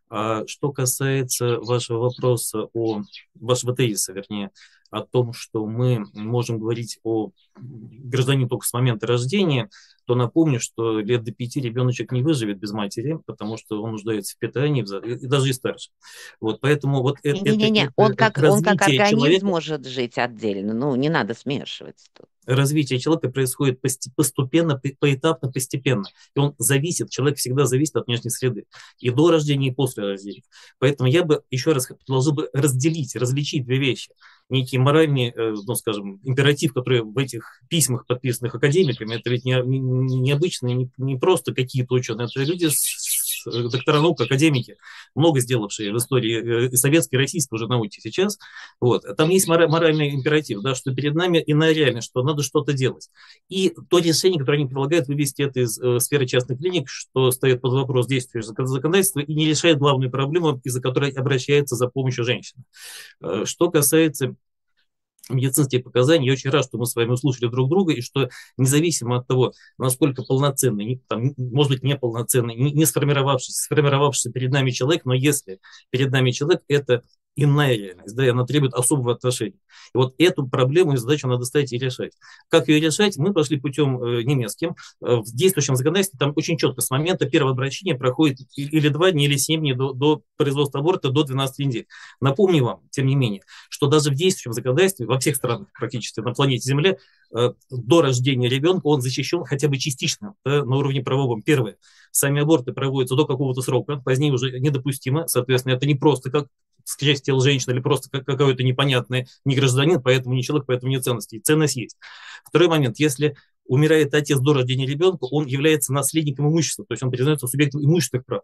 А что касается вашего вопроса, о вашего тезиса, вернее, о том, что мы можем говорить о гражданине только с момента рождения, то напомню, что лет до пяти ребеночек не выживет без матери, потому что он нуждается в питании, и даже и старше. Вот, поэтому вот это, это, Не-не-не, это он как, он как развитие организм человека, может жить отдельно. Ну, не надо смешивать тут. развитие человека происходит постепенно, поэтапно, постепенно. И он зависит, человек всегда зависит от внешней среды. И до рождения, и после рождения. Поэтому я бы еще раз предложил бы разделить, различить две вещи. Некий моральный, ну, скажем, императив, который в этих письмах, подписанных академиками, это ведь не, не, не обычные, не, не просто какие-то ученые, это люди, с, доктора наук, академики, много сделавшие в истории и советской, и российской уже науки сейчас. Вот. Там есть моральный императив, да, что перед нами иная реальность, что надо что-то делать. И то решение, которое они предлагают, вывести это из э, сферы частных клиник, что стоит под вопрос действия законодательства и не решает главную проблему, из-за которой обращается за помощью женщина. Э, что касается медицинских показаний, я очень рад, что мы с вами услышали друг друга, и что независимо от того, насколько полноценный, не, там, может быть, неполноценный, не, не сформировавшийся, сформировавшийся перед нами человек, но если перед нами человек, это иная реальность, да, и она требует особого отношения. И вот эту проблему и задачу надо ставить и решать. Как ее решать? Мы пошли путем э, немецким. Э, в действующем законодательстве там очень четко с момента первого обращения проходит или два дня, или семь дней до, до производства аборта, до двенадцати недель. Напомню вам, тем не менее, что даже в действующем законодательстве во всех странах практически на планете Земля э, до рождения ребенка он защищен хотя бы частично, да, на уровне правовом. Первое. Сами аборты проводятся до какого-то срока, позднее уже недопустимо. Соответственно, это не просто как часть тела женщины или просто как какой-то непонятный не гражданин, поэтому не человек, поэтому не ценности. Ценность есть. Второй момент. Если умирает отец до рождения ребенка, он является наследником имущества, то есть он признается субъектом имущественных прав.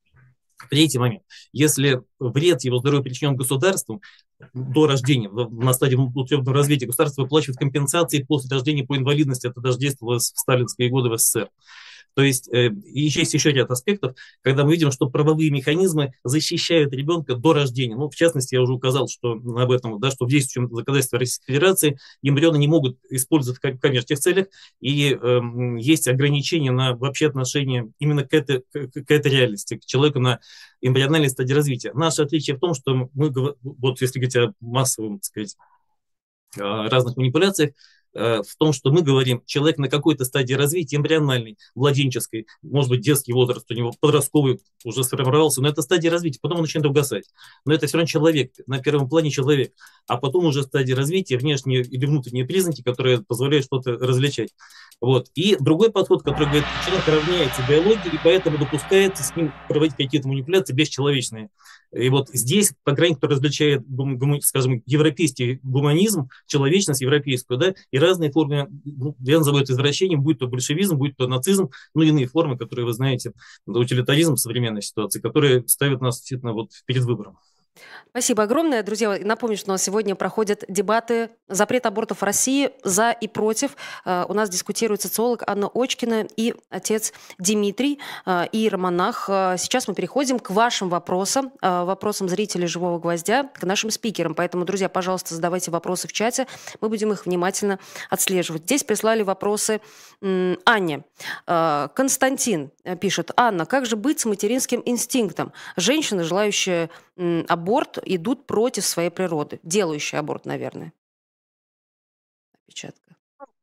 Третий момент. Если вред его здоровью причинен государством до рождения, на стадии внутреннего развития, государство выплачивает компенсации после рождения по инвалидности. Это даже действовало в сталинские годы в СССР. То есть э, есть еще ряд аспектов, когда мы видим, что правовые механизмы защищают ребенка до рождения. Ну, в частности, я уже указал, что об этом, да, что в действующем законодательстве Российской Федерации эмбрионы не могут использовать в коммерческих целях, и э, есть ограничения на вообще отношение именно к этой, к, к этой реальности, к человеку на эмбриональной стадии развития. Наше отличие в том, что мы, вот если говорить о массовом, так сказать, разных манипуляциях, в том, что мы говорим, человек на какой-то стадии развития, эмбриональной, младенческой, может быть, детский возраст у него, подростковый уже сформировался, но это стадия развития, потом он начинает угасать. Но это все равно человек, на первом плане человек. А потом уже стадия развития, внешние или внутренние признаки, которые позволяют что-то различать. Вот. И другой подход, который говорит, человек равняется биологии, и поэтому допускается с ним проводить какие-то манипуляции бесчеловечные. И вот здесь, по крайней мере, различает, скажем, европейский гуманизм, человечность европейскую, да, и разные формы, ну, я называю это извращением, будь то большевизм, будь то нацизм, ну, иные формы, которые вы знаете, утилитаризм в современной ситуации, которые ставят нас действительно вот перед выбором. Спасибо огромное. Друзья, напомню, что у нас сегодня проходят дебаты «Запрет абортов в России. За и против». Э, У нас дискутирует социолог Анна Очкина и отец Дмитрий, э, иеромонах. Э, Сейчас мы переходим к вашим вопросам, э, вопросам зрителей «Живого гвоздя», к нашим спикерам. Поэтому, друзья, пожалуйста, задавайте вопросы в чате. Мы будем их внимательно отслеживать. Здесь прислали вопросы м, Анне. Э, Константин э, пишет: «Анна, как же быть с материнским инстинктом? Женщина, желающая м, аборт, идут против своей природы. Делающие аборт, наверное». Опечатка.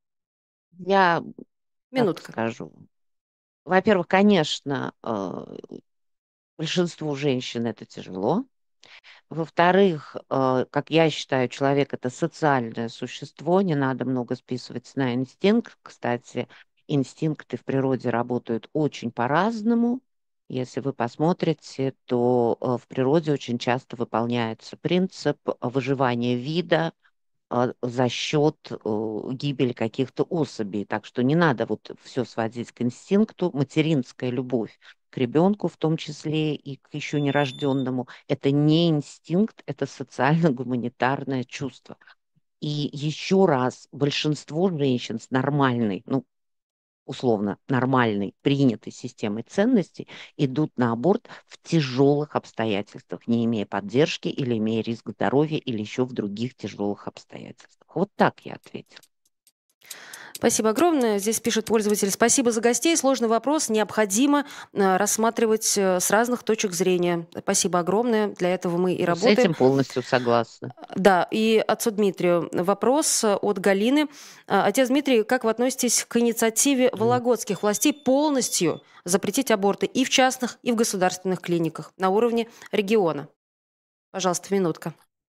Я так Минутка. скажу. Во-первых, конечно, э, большинству женщин это тяжело. Во-вторых, э, как я считаю, человек — это социальное существо, не надо много списывать на инстинкт. Кстати, инстинкты в природе работают очень по-разному. Если вы посмотрите, то э, в природе очень часто выполняется принцип выживания вида а, за счет э, гибели каких-то особей. Так что не надо вот все сводить к инстинкту. Материнская любовь к ребенку, в том числе и к еще нерожденному, это не инстинкт, это социально-гуманитарное чувство. И еще раз, большинство женщин с нормальной, ну, условно нормальной, принятой системой ценностей идут на аборт в тяжелых обстоятельствах, не имея поддержки или имея риск здоровья или еще в других тяжелых обстоятельствах. Вот так я ответила. Спасибо огромное. Здесь пишет пользователь: «Спасибо за гостей. Сложный вопрос. Необходимо э, рассматривать э, с разных точек зрения». Спасибо огромное. Для этого мы и С работаем. этим полностью согласна. Да, и отцу Дмитрию вопрос э, от Галины. Э, Отец Дмитрий, как вы относитесь к инициативе вологодских властей полностью запретить аборты и в частных, и в государственных клиниках на уровне региона? Пожалуйста, минутка.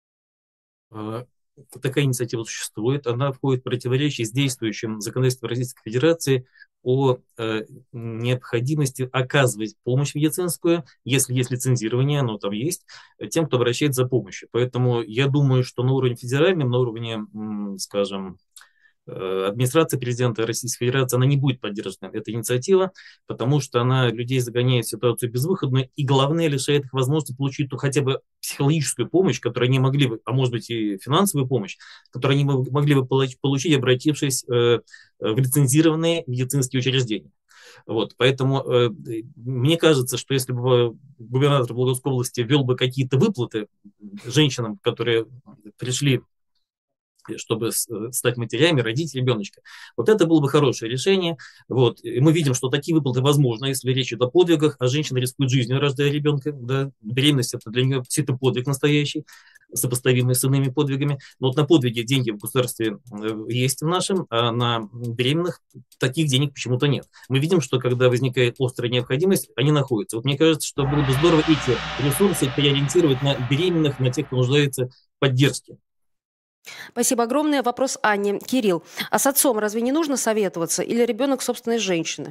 А, Такая инициатива существует, она входит в противоречие с действующим законодательством Российской Федерации о э, необходимости оказывать помощь медицинскую, если есть лицензирование, оно там есть, тем, кто обращается за помощью. Поэтому я думаю, что на уровне федеральном, на уровне, м, скажем, э, администрации президента Российской Федерации, она не будет поддержана, эта инициатива, потому что она людей загоняет в ситуацию безвыходную и, главное, лишает их возможности получить ту хотя бы психологическую помощь, которую они могли бы, а может быть и финансовую помощь, которую они могли бы получ- получить, обратившись э, в лицензированные медицинские учреждения. Вот, поэтому э, мне кажется, что если бы губернатор Вологодской области ввел бы какие-то выплаты женщинам, которые пришли, чтобы стать матерями, родить ребеночка. Вот это было бы хорошее решение. Вот. И мы видим, что такие выплаты возможны, если речь идет о подвигах, а женщина рискует жизнью, рождая ребенка. Да. Беременность — это для нее действительно подвиг настоящий, сопоставимый с иными подвигами. Но вот на подвиги деньги в государстве есть в нашем, а на беременных таких денег почему-то нет. Мы видим, что когда возникает острая необходимость, они находятся. Вот мне кажется, что было бы здорово эти ресурсы переориентировать на беременных, на тех, кто нуждается в поддержке. Спасибо огромное. Вопрос Анне. Кирилл, а с отцом разве не нужно советоваться или ребенок собственной женщины?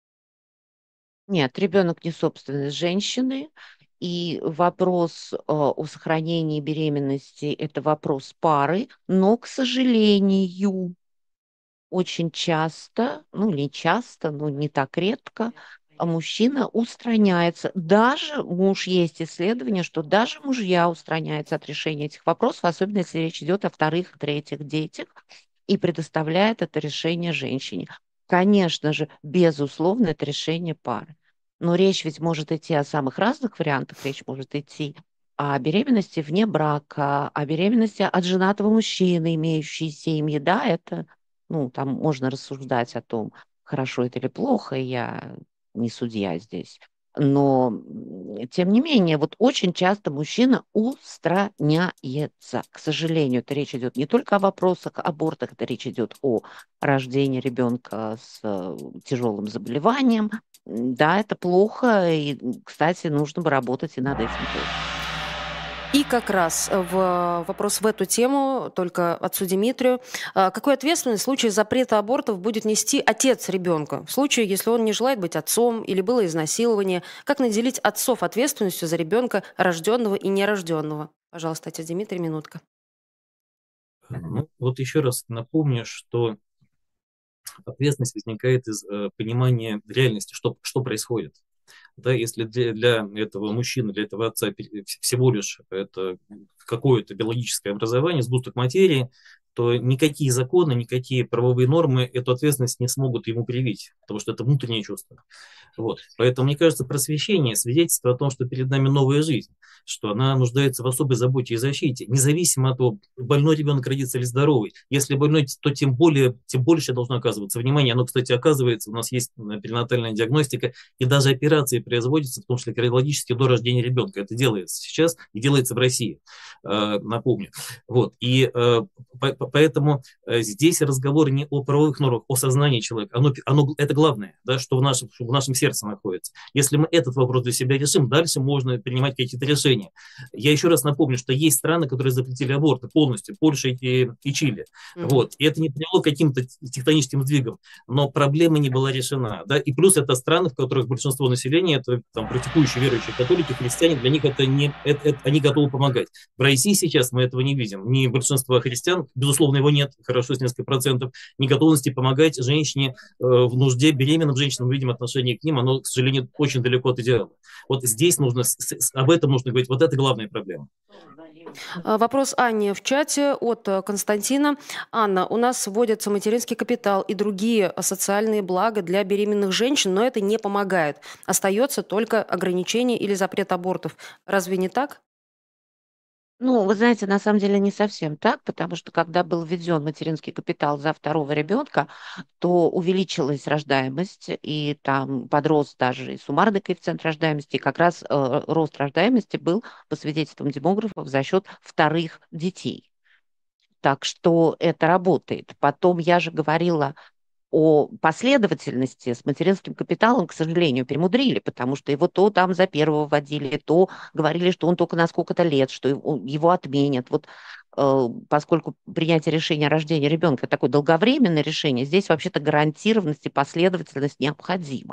Нет, ребенок не собственность женщины. И вопрос э, о сохранении беременности — это вопрос пары, но, к сожалению, очень часто, ну не часто, но не так редко, а мужчина устраняется. Даже муж, есть исследования, что даже мужья устраняются от решения этих вопросов, особенно если речь идет о вторых, третьих детях, и предоставляет это решение женщине. Конечно же, безусловно, это решение пары. Но речь ведь может идти о самых разных вариантах. Речь может идти о беременности вне брака, о беременности от женатого мужчины, имеющей семьи. Да, это, ну, там можно рассуждать о том, хорошо это или плохо, я не судья здесь. Но, м, тем не менее, вот очень часто мужчина устраняется. К сожалению, это речь идет не только о вопросах абортах, это речь идет о рождении ребенка с э, тяжелым заболеванием. М, Да, это плохо, и, м, кстати, нужно бы работать и над этим тоже. И как раз в вопрос в эту тему, только отцу Дмитрию. А, Какую ответственность в случае запрета абортов будет нести отец ребенка? В случае, если он не желает быть отцом или было изнасилование, как наделить отцов ответственностью за ребенка, рожденного и нерожденного? Пожалуйста, отец Дмитрий, минутка. Ну, вот еще раз напомню, что ответственность возникает из э, понимания реальности, что, что происходит. Да, если для, для этого мужчины, для этого отца всего лишь это какое-то биологическое образование, сгусток материи, то никакие законы, никакие правовые нормы эту ответственность не смогут ему привить, потому что это внутреннее чувство. Вот. Поэтому, мне кажется, просвещение свидетельство о том, что перед нами новая жизнь, что она нуждается в особой заботе и защите, независимо от того, больной ребенок родится или здоровый. Если больной, то тем более, тем больше должно оказываться внимание. Оно, кстати, оказывается, у нас есть перинатальная диагностика, и даже операции производятся, в том числе карdiологически, до рождения ребенка. Это делается сейчас и делается в России, напомню. Вот. И поэтому здесь разговор не о правовых нормах, о сознании человека. Оно, оно, это главное, да, что в нашем, в нашем сердце находится. Если мы этот вопрос для себя решим, дальше можно принимать какие-то решения. Я еще раз напомню, что есть страны, которые запретили аборты полностью, Польша и, и Чили. Mm-hmm. Вот. И это не привело к каким-то тектоническим сдвигам, но проблема не была решена. Да? И плюс это страны, в которых большинство населения, это там, практикующие верующие католики, христиане, для них это не, это, это, они готовы помогать. В России сейчас мы этого не видим. Ни большинства христиан, безусловно, его нет, хорошо, с несколько процентов, ни готовности помогать женщине э, в нужде, беременным женщинам, мы видим отношение к ним, оно, к сожалению, очень далеко от идеала. Вот здесь нужно, об этом нужно говорить, вот это главная проблема. Вопрос Анне в чате от Константина. Анна, у нас вводится материнский капитал и другие социальные блага для беременных женщин, но это не помогает. Остается только ограничение или запрет абортов. Разве не так? Ну, вы знаете, на самом деле не совсем так, потому что когда был введен материнский капитал за второго ребенка, то увеличилась рождаемость, и там подрос даже и суммарный коэффициент рождаемости, и как раз э, рост рождаемости был, по свидетельствам демографов, за счет вторых детей. Так что это работает. Потом я же говорила о последовательности с материнским капиталом, к сожалению, перемудрили, потому что его то там за первого вводили, то говорили, что он только на сколько-то лет, что его, его отменят. Вот э, поскольку принятие решения о рождении ребенка такое долговременное решение, здесь вообще-то гарантированность и последовательность необходима.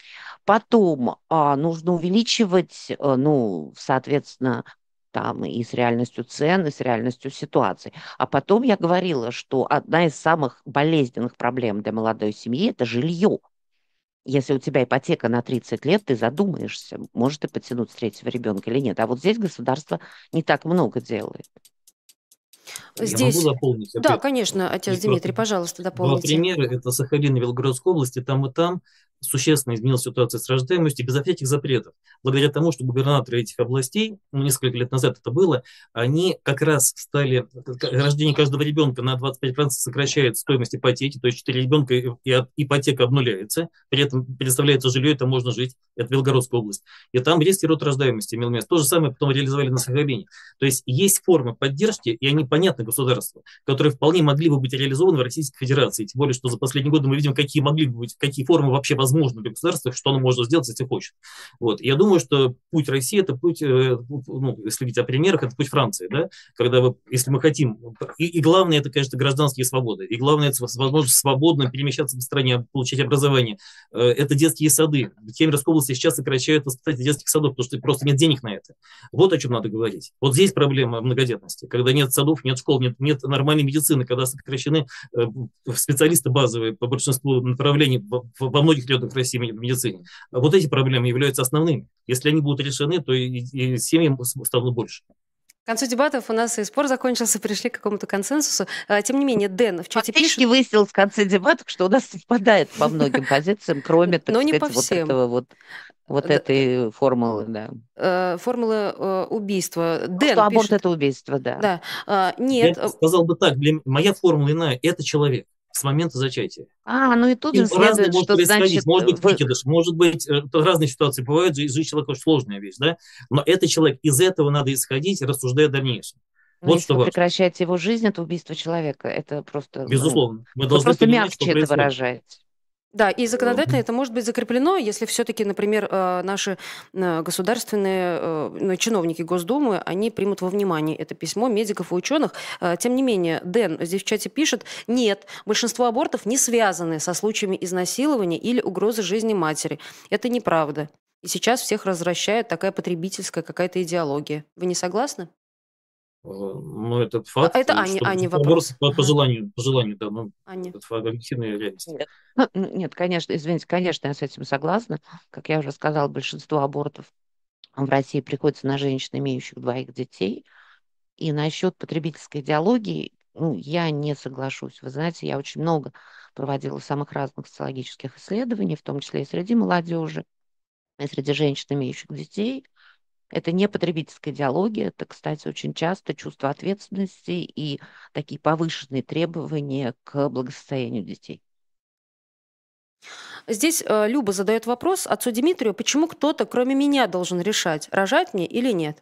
Потом а, нужно увеличивать, а, ну, соответственно, там и с реальностью цен, и с реальностью ситуации. А потом я говорила, что одна из самых болезненных проблем для молодой семьи – это жилье. Если у тебя ипотека на тридцать лет, ты задумаешься, может ты подтянуть с третьего ребенка или нет. А вот здесь государство не так много делает. Здесь... Я могу дополнить? Да, опять? Конечно, отец Дмитрий, пожалуйста, дополните. Два примера. Это Сахалин и Белгородская область, и там, и там существенно изменилась ситуация с рождаемостью безо всяких запретов. Благодаря тому, что губернаторы этих областей, ну, несколько лет назад это было, они как раз стали, рождение каждого ребенка на двадцать пять процентов сокращает стоимость ипотеки, то есть четыре ребенка и ипотека обнуляется, при этом предоставляется жилье, это можно жить, это Белгородская область. И там резкий рост рождаемости имел место. То же самое потом реализовали на Сахалине. То есть есть формы поддержки, и они понятны государству, которые вполне могли бы быть реализованы в Российской Федерации. Тем более, что за последние годы мы видим, какие могли бы быть, какие формы вообще возможны для государства, что оно может сделать, если хочет. Вот. Я думаю, что путь России – это путь, ну, если говорить о примерах, это путь Франции, да? Когда вы, если мы хотим, и, и главное, это, конечно, гражданские свободы, и главное, это возможность свободно перемещаться по стране, получать образование. Это детские сады. В Кемеровской области сейчас сокращают воспитателей детских садов, потому что просто нет денег на это. Вот о чем надо говорить. Вот здесь проблема многодетности, когда нет садов, нет школ, нет, нет нормальной медицины, когда сокращены специалисты базовые по большинству направлений во многих регионах России в медицине. Вот эти проблемы являются основными. Если они будут решены, то и, и семьям станут больше. К концу дебатов у нас и спор закончился, пришли к какому-то консенсусу. Тем не менее, Дэн в чате Фактически пишет... выяснилось в конце дебатов, что у нас совпадает по многим позициям, кроме, так Но не сказать, по вот всем. этого вот, вот этой формулы, да. Формулы убийства. Дэн что аборт пишет... это убийство, да. Да. Нет. Я сказал бы так, для... моя формула иная – это человек с момента зачатия. А, ну и тут и же следует, может что значит... Может быть вы... выкидыш, может быть, разные ситуации бывают, жизнь человека очень сложная вещь, да? Но это человек, из этого надо исходить, рассуждая в дальнейшем. Но вот если что вы важно. прекращаете его жизнь, это убийство человека. Это просто... Безусловно. Мы вы должны просто понимать, мягче это выражаете. Да, и законодательно это может быть закреплено, если все-таки, например, наши государственные чиновники Госдумы, они примут во внимание это письмо медиков и ученых. Тем не менее, Дэн здесь в чате пишет, нет, большинство абортов не связаны со случаями изнасилования или угрозы жизни матери. Это неправда. И сейчас всех развращает такая потребительская какая-то идеология. Вы не согласны? Ну, это А, факт, Это и Аня, что Аня аборт вопрос. по, по Ага, желанию, по желанию, да, ну, Аня. это факт, объективная реальность. Нет, ну, ну, нет, конечно, извините, конечно, я с этим согласна. Как я уже сказала, большинство абортов в России приходится на женщин, имеющих двоих детей. И насчет потребительской идеологии, ну, я не соглашусь. Вы знаете, я очень много проводила самых разных социологических исследований, в том числе и среди молодежи, и среди женщин, имеющих детей. Это не потребительская идеология, это, кстати, очень часто чувство ответственности и такие повышенные требования к благосостоянию детей. Здесь э, Люба задает вопрос отцу Дмитрию, почему кто-то, кроме меня, должен решать, рожать мне или нет?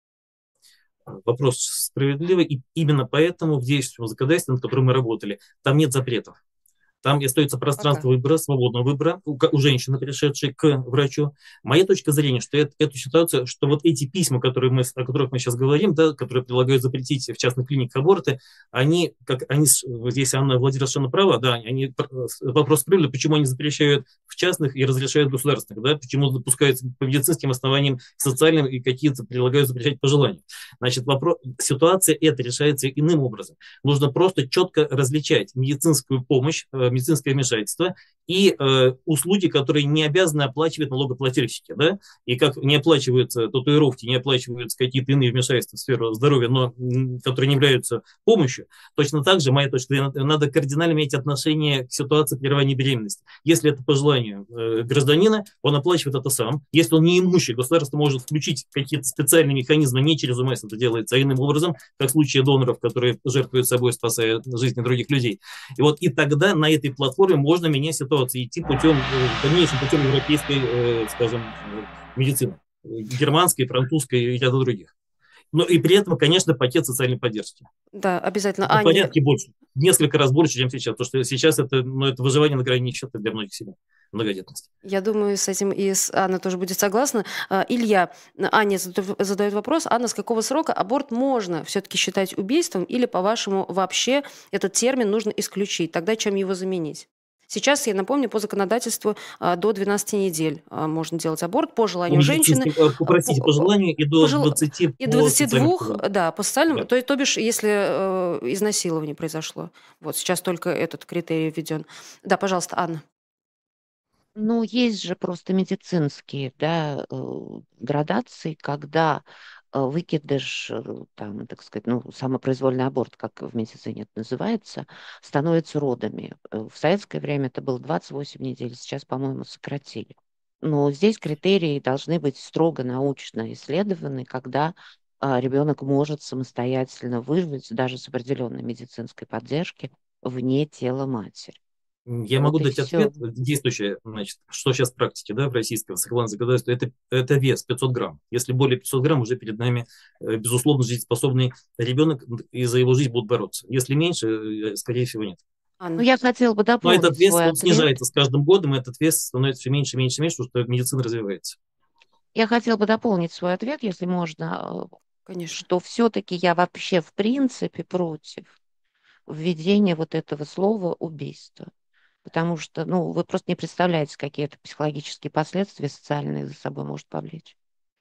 Вопрос справедливый, и именно поэтому в действующем законодательстве, над которым мы работали, там нет запретов. Там остается Пока. пространство выбора, свободного выбора у, ка- у женщины, пришедшей к врачу. Моя точка зрения, что это, эту ситуацию, что вот эти письма, которые мы, с- о которых мы сейчас говорим, да, которые предлагают запретить в частных клиниках аборты, они, как они, с- вот здесь Анна Владимировна совершенно права, да, они пр- с- вопрос крыли, почему они запрещают в частных и разрешают в государственных, да, почему допускаются по медицинским основаниям, социальным и какие-то предлагают запрещать по желанию. Значит, вопрос, ситуация эта решается иным образом. Нужно просто четко различать медицинскую помощь, э, медицинское вмешательство и э, услуги, которые не обязаны оплачивать налогоплательщики, да, и как не оплачиваются татуировки, не оплачиваются какие-то иные вмешательства в сферу здоровья, но м, которые не являются помощью, точно так же, моя точка зрения, надо кардинально иметь отношение к ситуации прерывания беременности. Если это по желанию э, гражданина, он оплачивает это сам. Если он не имущий, государство может включить какие-то специальные механизмы, не через УМС это делается, а иным образом, как в случае доноров, которые жертвуют собой, спасая жизни других людей. И вот и тогда на этой платформе можно менять ситуацию, идти путем, э, дальнейшим путем европейской, э, скажем, э, медицины, э, германской, французской и ряда других. Но и при этом, конечно, пакет социальной поддержки. Да, обязательно. Это в Аня, порядке больше, в несколько раз больше, чем сейчас, потому что сейчас это, ну, это выживание на грани нищеты для многих семей, многодетности. я думаю, с этим и с Анна тоже будет согласна. А, Илья, Аня задает задает вопрос. Анна, с какого срока аборт можно все-таки считать убийством или, по-вашему, вообще этот термин нужно исключить? Тогда чем его заменить? Сейчас, я напомню, по законодательству а, до двенадцати недель а, можно делать аборт по По желанию женщины. медицинским, э, а, простите, по по- желанию и по до жел- двадцати И по двадцати социальным двух, показаниям. да, по социальному, Да. то, то бишь, если э, изнасилование произошло. Вот сейчас только этот критерий введен. Да, пожалуйста, Анна. Ну, есть же просто медицинские, да, э, градации, когда э, выкидыш, э, там, так сказать, ну, самопроизвольный аборт, как в медицине это называется, становится родами. Э, В советское время это было двадцать восемь недель, сейчас, по-моему, сократили. Но здесь критерии должны быть строго научно исследованы, когда а, ребенок может самостоятельно выжить, даже с определенной медицинской поддержки, вне тела матери. Я могу Вот и дать все. ответ, действующее, значит, что сейчас в практике, да, в российском сексуальном законодательстве, это, это вес пятьсот грамм. Если более пятисот грамм, уже перед нами, э, безусловно, жизнеспособный ребенок, и за его жизнь будут бороться. Если меньше, э, скорее всего, нет. Ну, Анна. я хотела бы Но этот дополнить вес, свой он ответ. снижается с каждым годом, и этот вес становится все меньше, меньше, меньше, потому что медицина развивается. Я хотела бы дополнить свой ответ, если можно, э, Конечно. что все-таки я вообще в принципе против введения вот этого слова убийство. Потому что, ну, вы просто не представляете, какие это психологические последствия социальные за собой может повлечь.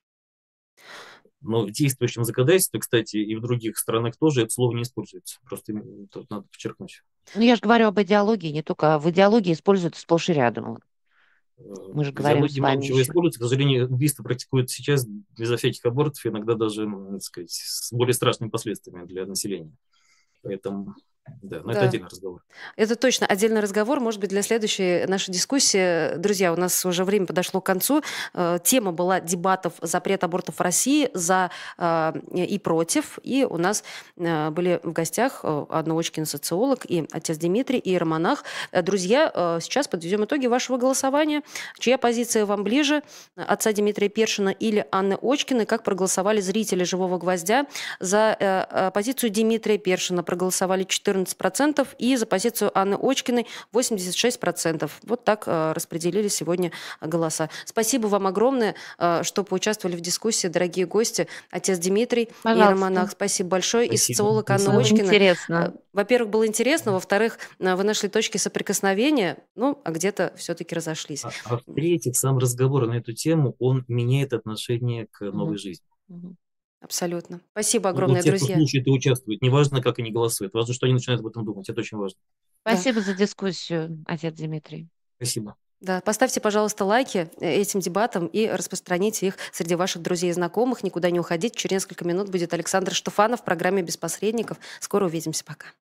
Но в действующем законодательстве, кстати, и в других странах тоже это слово не используется. Просто м, тут надо подчеркнуть. Ну, я же говорю об идеологии, не только а в идеологии используется сплошь и рядом. Вот. Э, Мы же В говорим с идеологии много вами чего еще. используется. К сожалению, убийство практикуют сейчас безо всяких абортов, иногда даже, м, так сказать, с более страшными последствиями для населения. Поэтому, да, но это Да. отдельный разговор. Это точно отдельный разговор, может быть, для следующей нашей дискуссии. Друзья, у нас уже время подошло к концу. Э, Тема была дебатов запрет абортов в России за э, и против. И у нас э, были в гостях э, Анна Очкина, социолог, и отец Дмитрий, иеромонах. Э, Друзья, э, сейчас подведем итоги вашего голосования. Чья позиция вам ближе? Отца Дмитрия Першина или Анны Очкиной? Как проголосовали зрители «Живого гвоздя»? За э, э, позицию Дмитрия Першина проголосовали четырнадцать процентов и за позицию Анны Очкиной восемьдесят шесть процентов. Вот так э, распределили сегодня голоса. Спасибо вам огромное, э, что поучаствовали в дискуссии, дорогие гости. Отец Дмитрий, иеромонах, Пожалуйста. спасибо большое. И Спасибо. социолог Анна Спасибо. Было Очкина. Э, интересно. Во-первых, было интересно, во-вторых, э, вы нашли точки соприкосновения, ну, а где-то все-таки разошлись. А, а в-третьих, сам разговор на эту тему, он меняет отношение к новой Мгм. жизни. Мгм. Абсолютно. Спасибо Вот огромное, те, кто друзья. слушает и участвует, неважно, как они голосуют, важно, что они начинают об этом думать. Это очень важно. Да. Спасибо за дискуссию, отец Дмитрий. Спасибо. Да, поставьте, пожалуйста, лайки э, этим дебатам и распространите их среди ваших друзей и знакомых. Никуда не уходить. Через несколько минут будет Александр Штуфанов в программе «Без посредников». Скоро увидимся. Пока.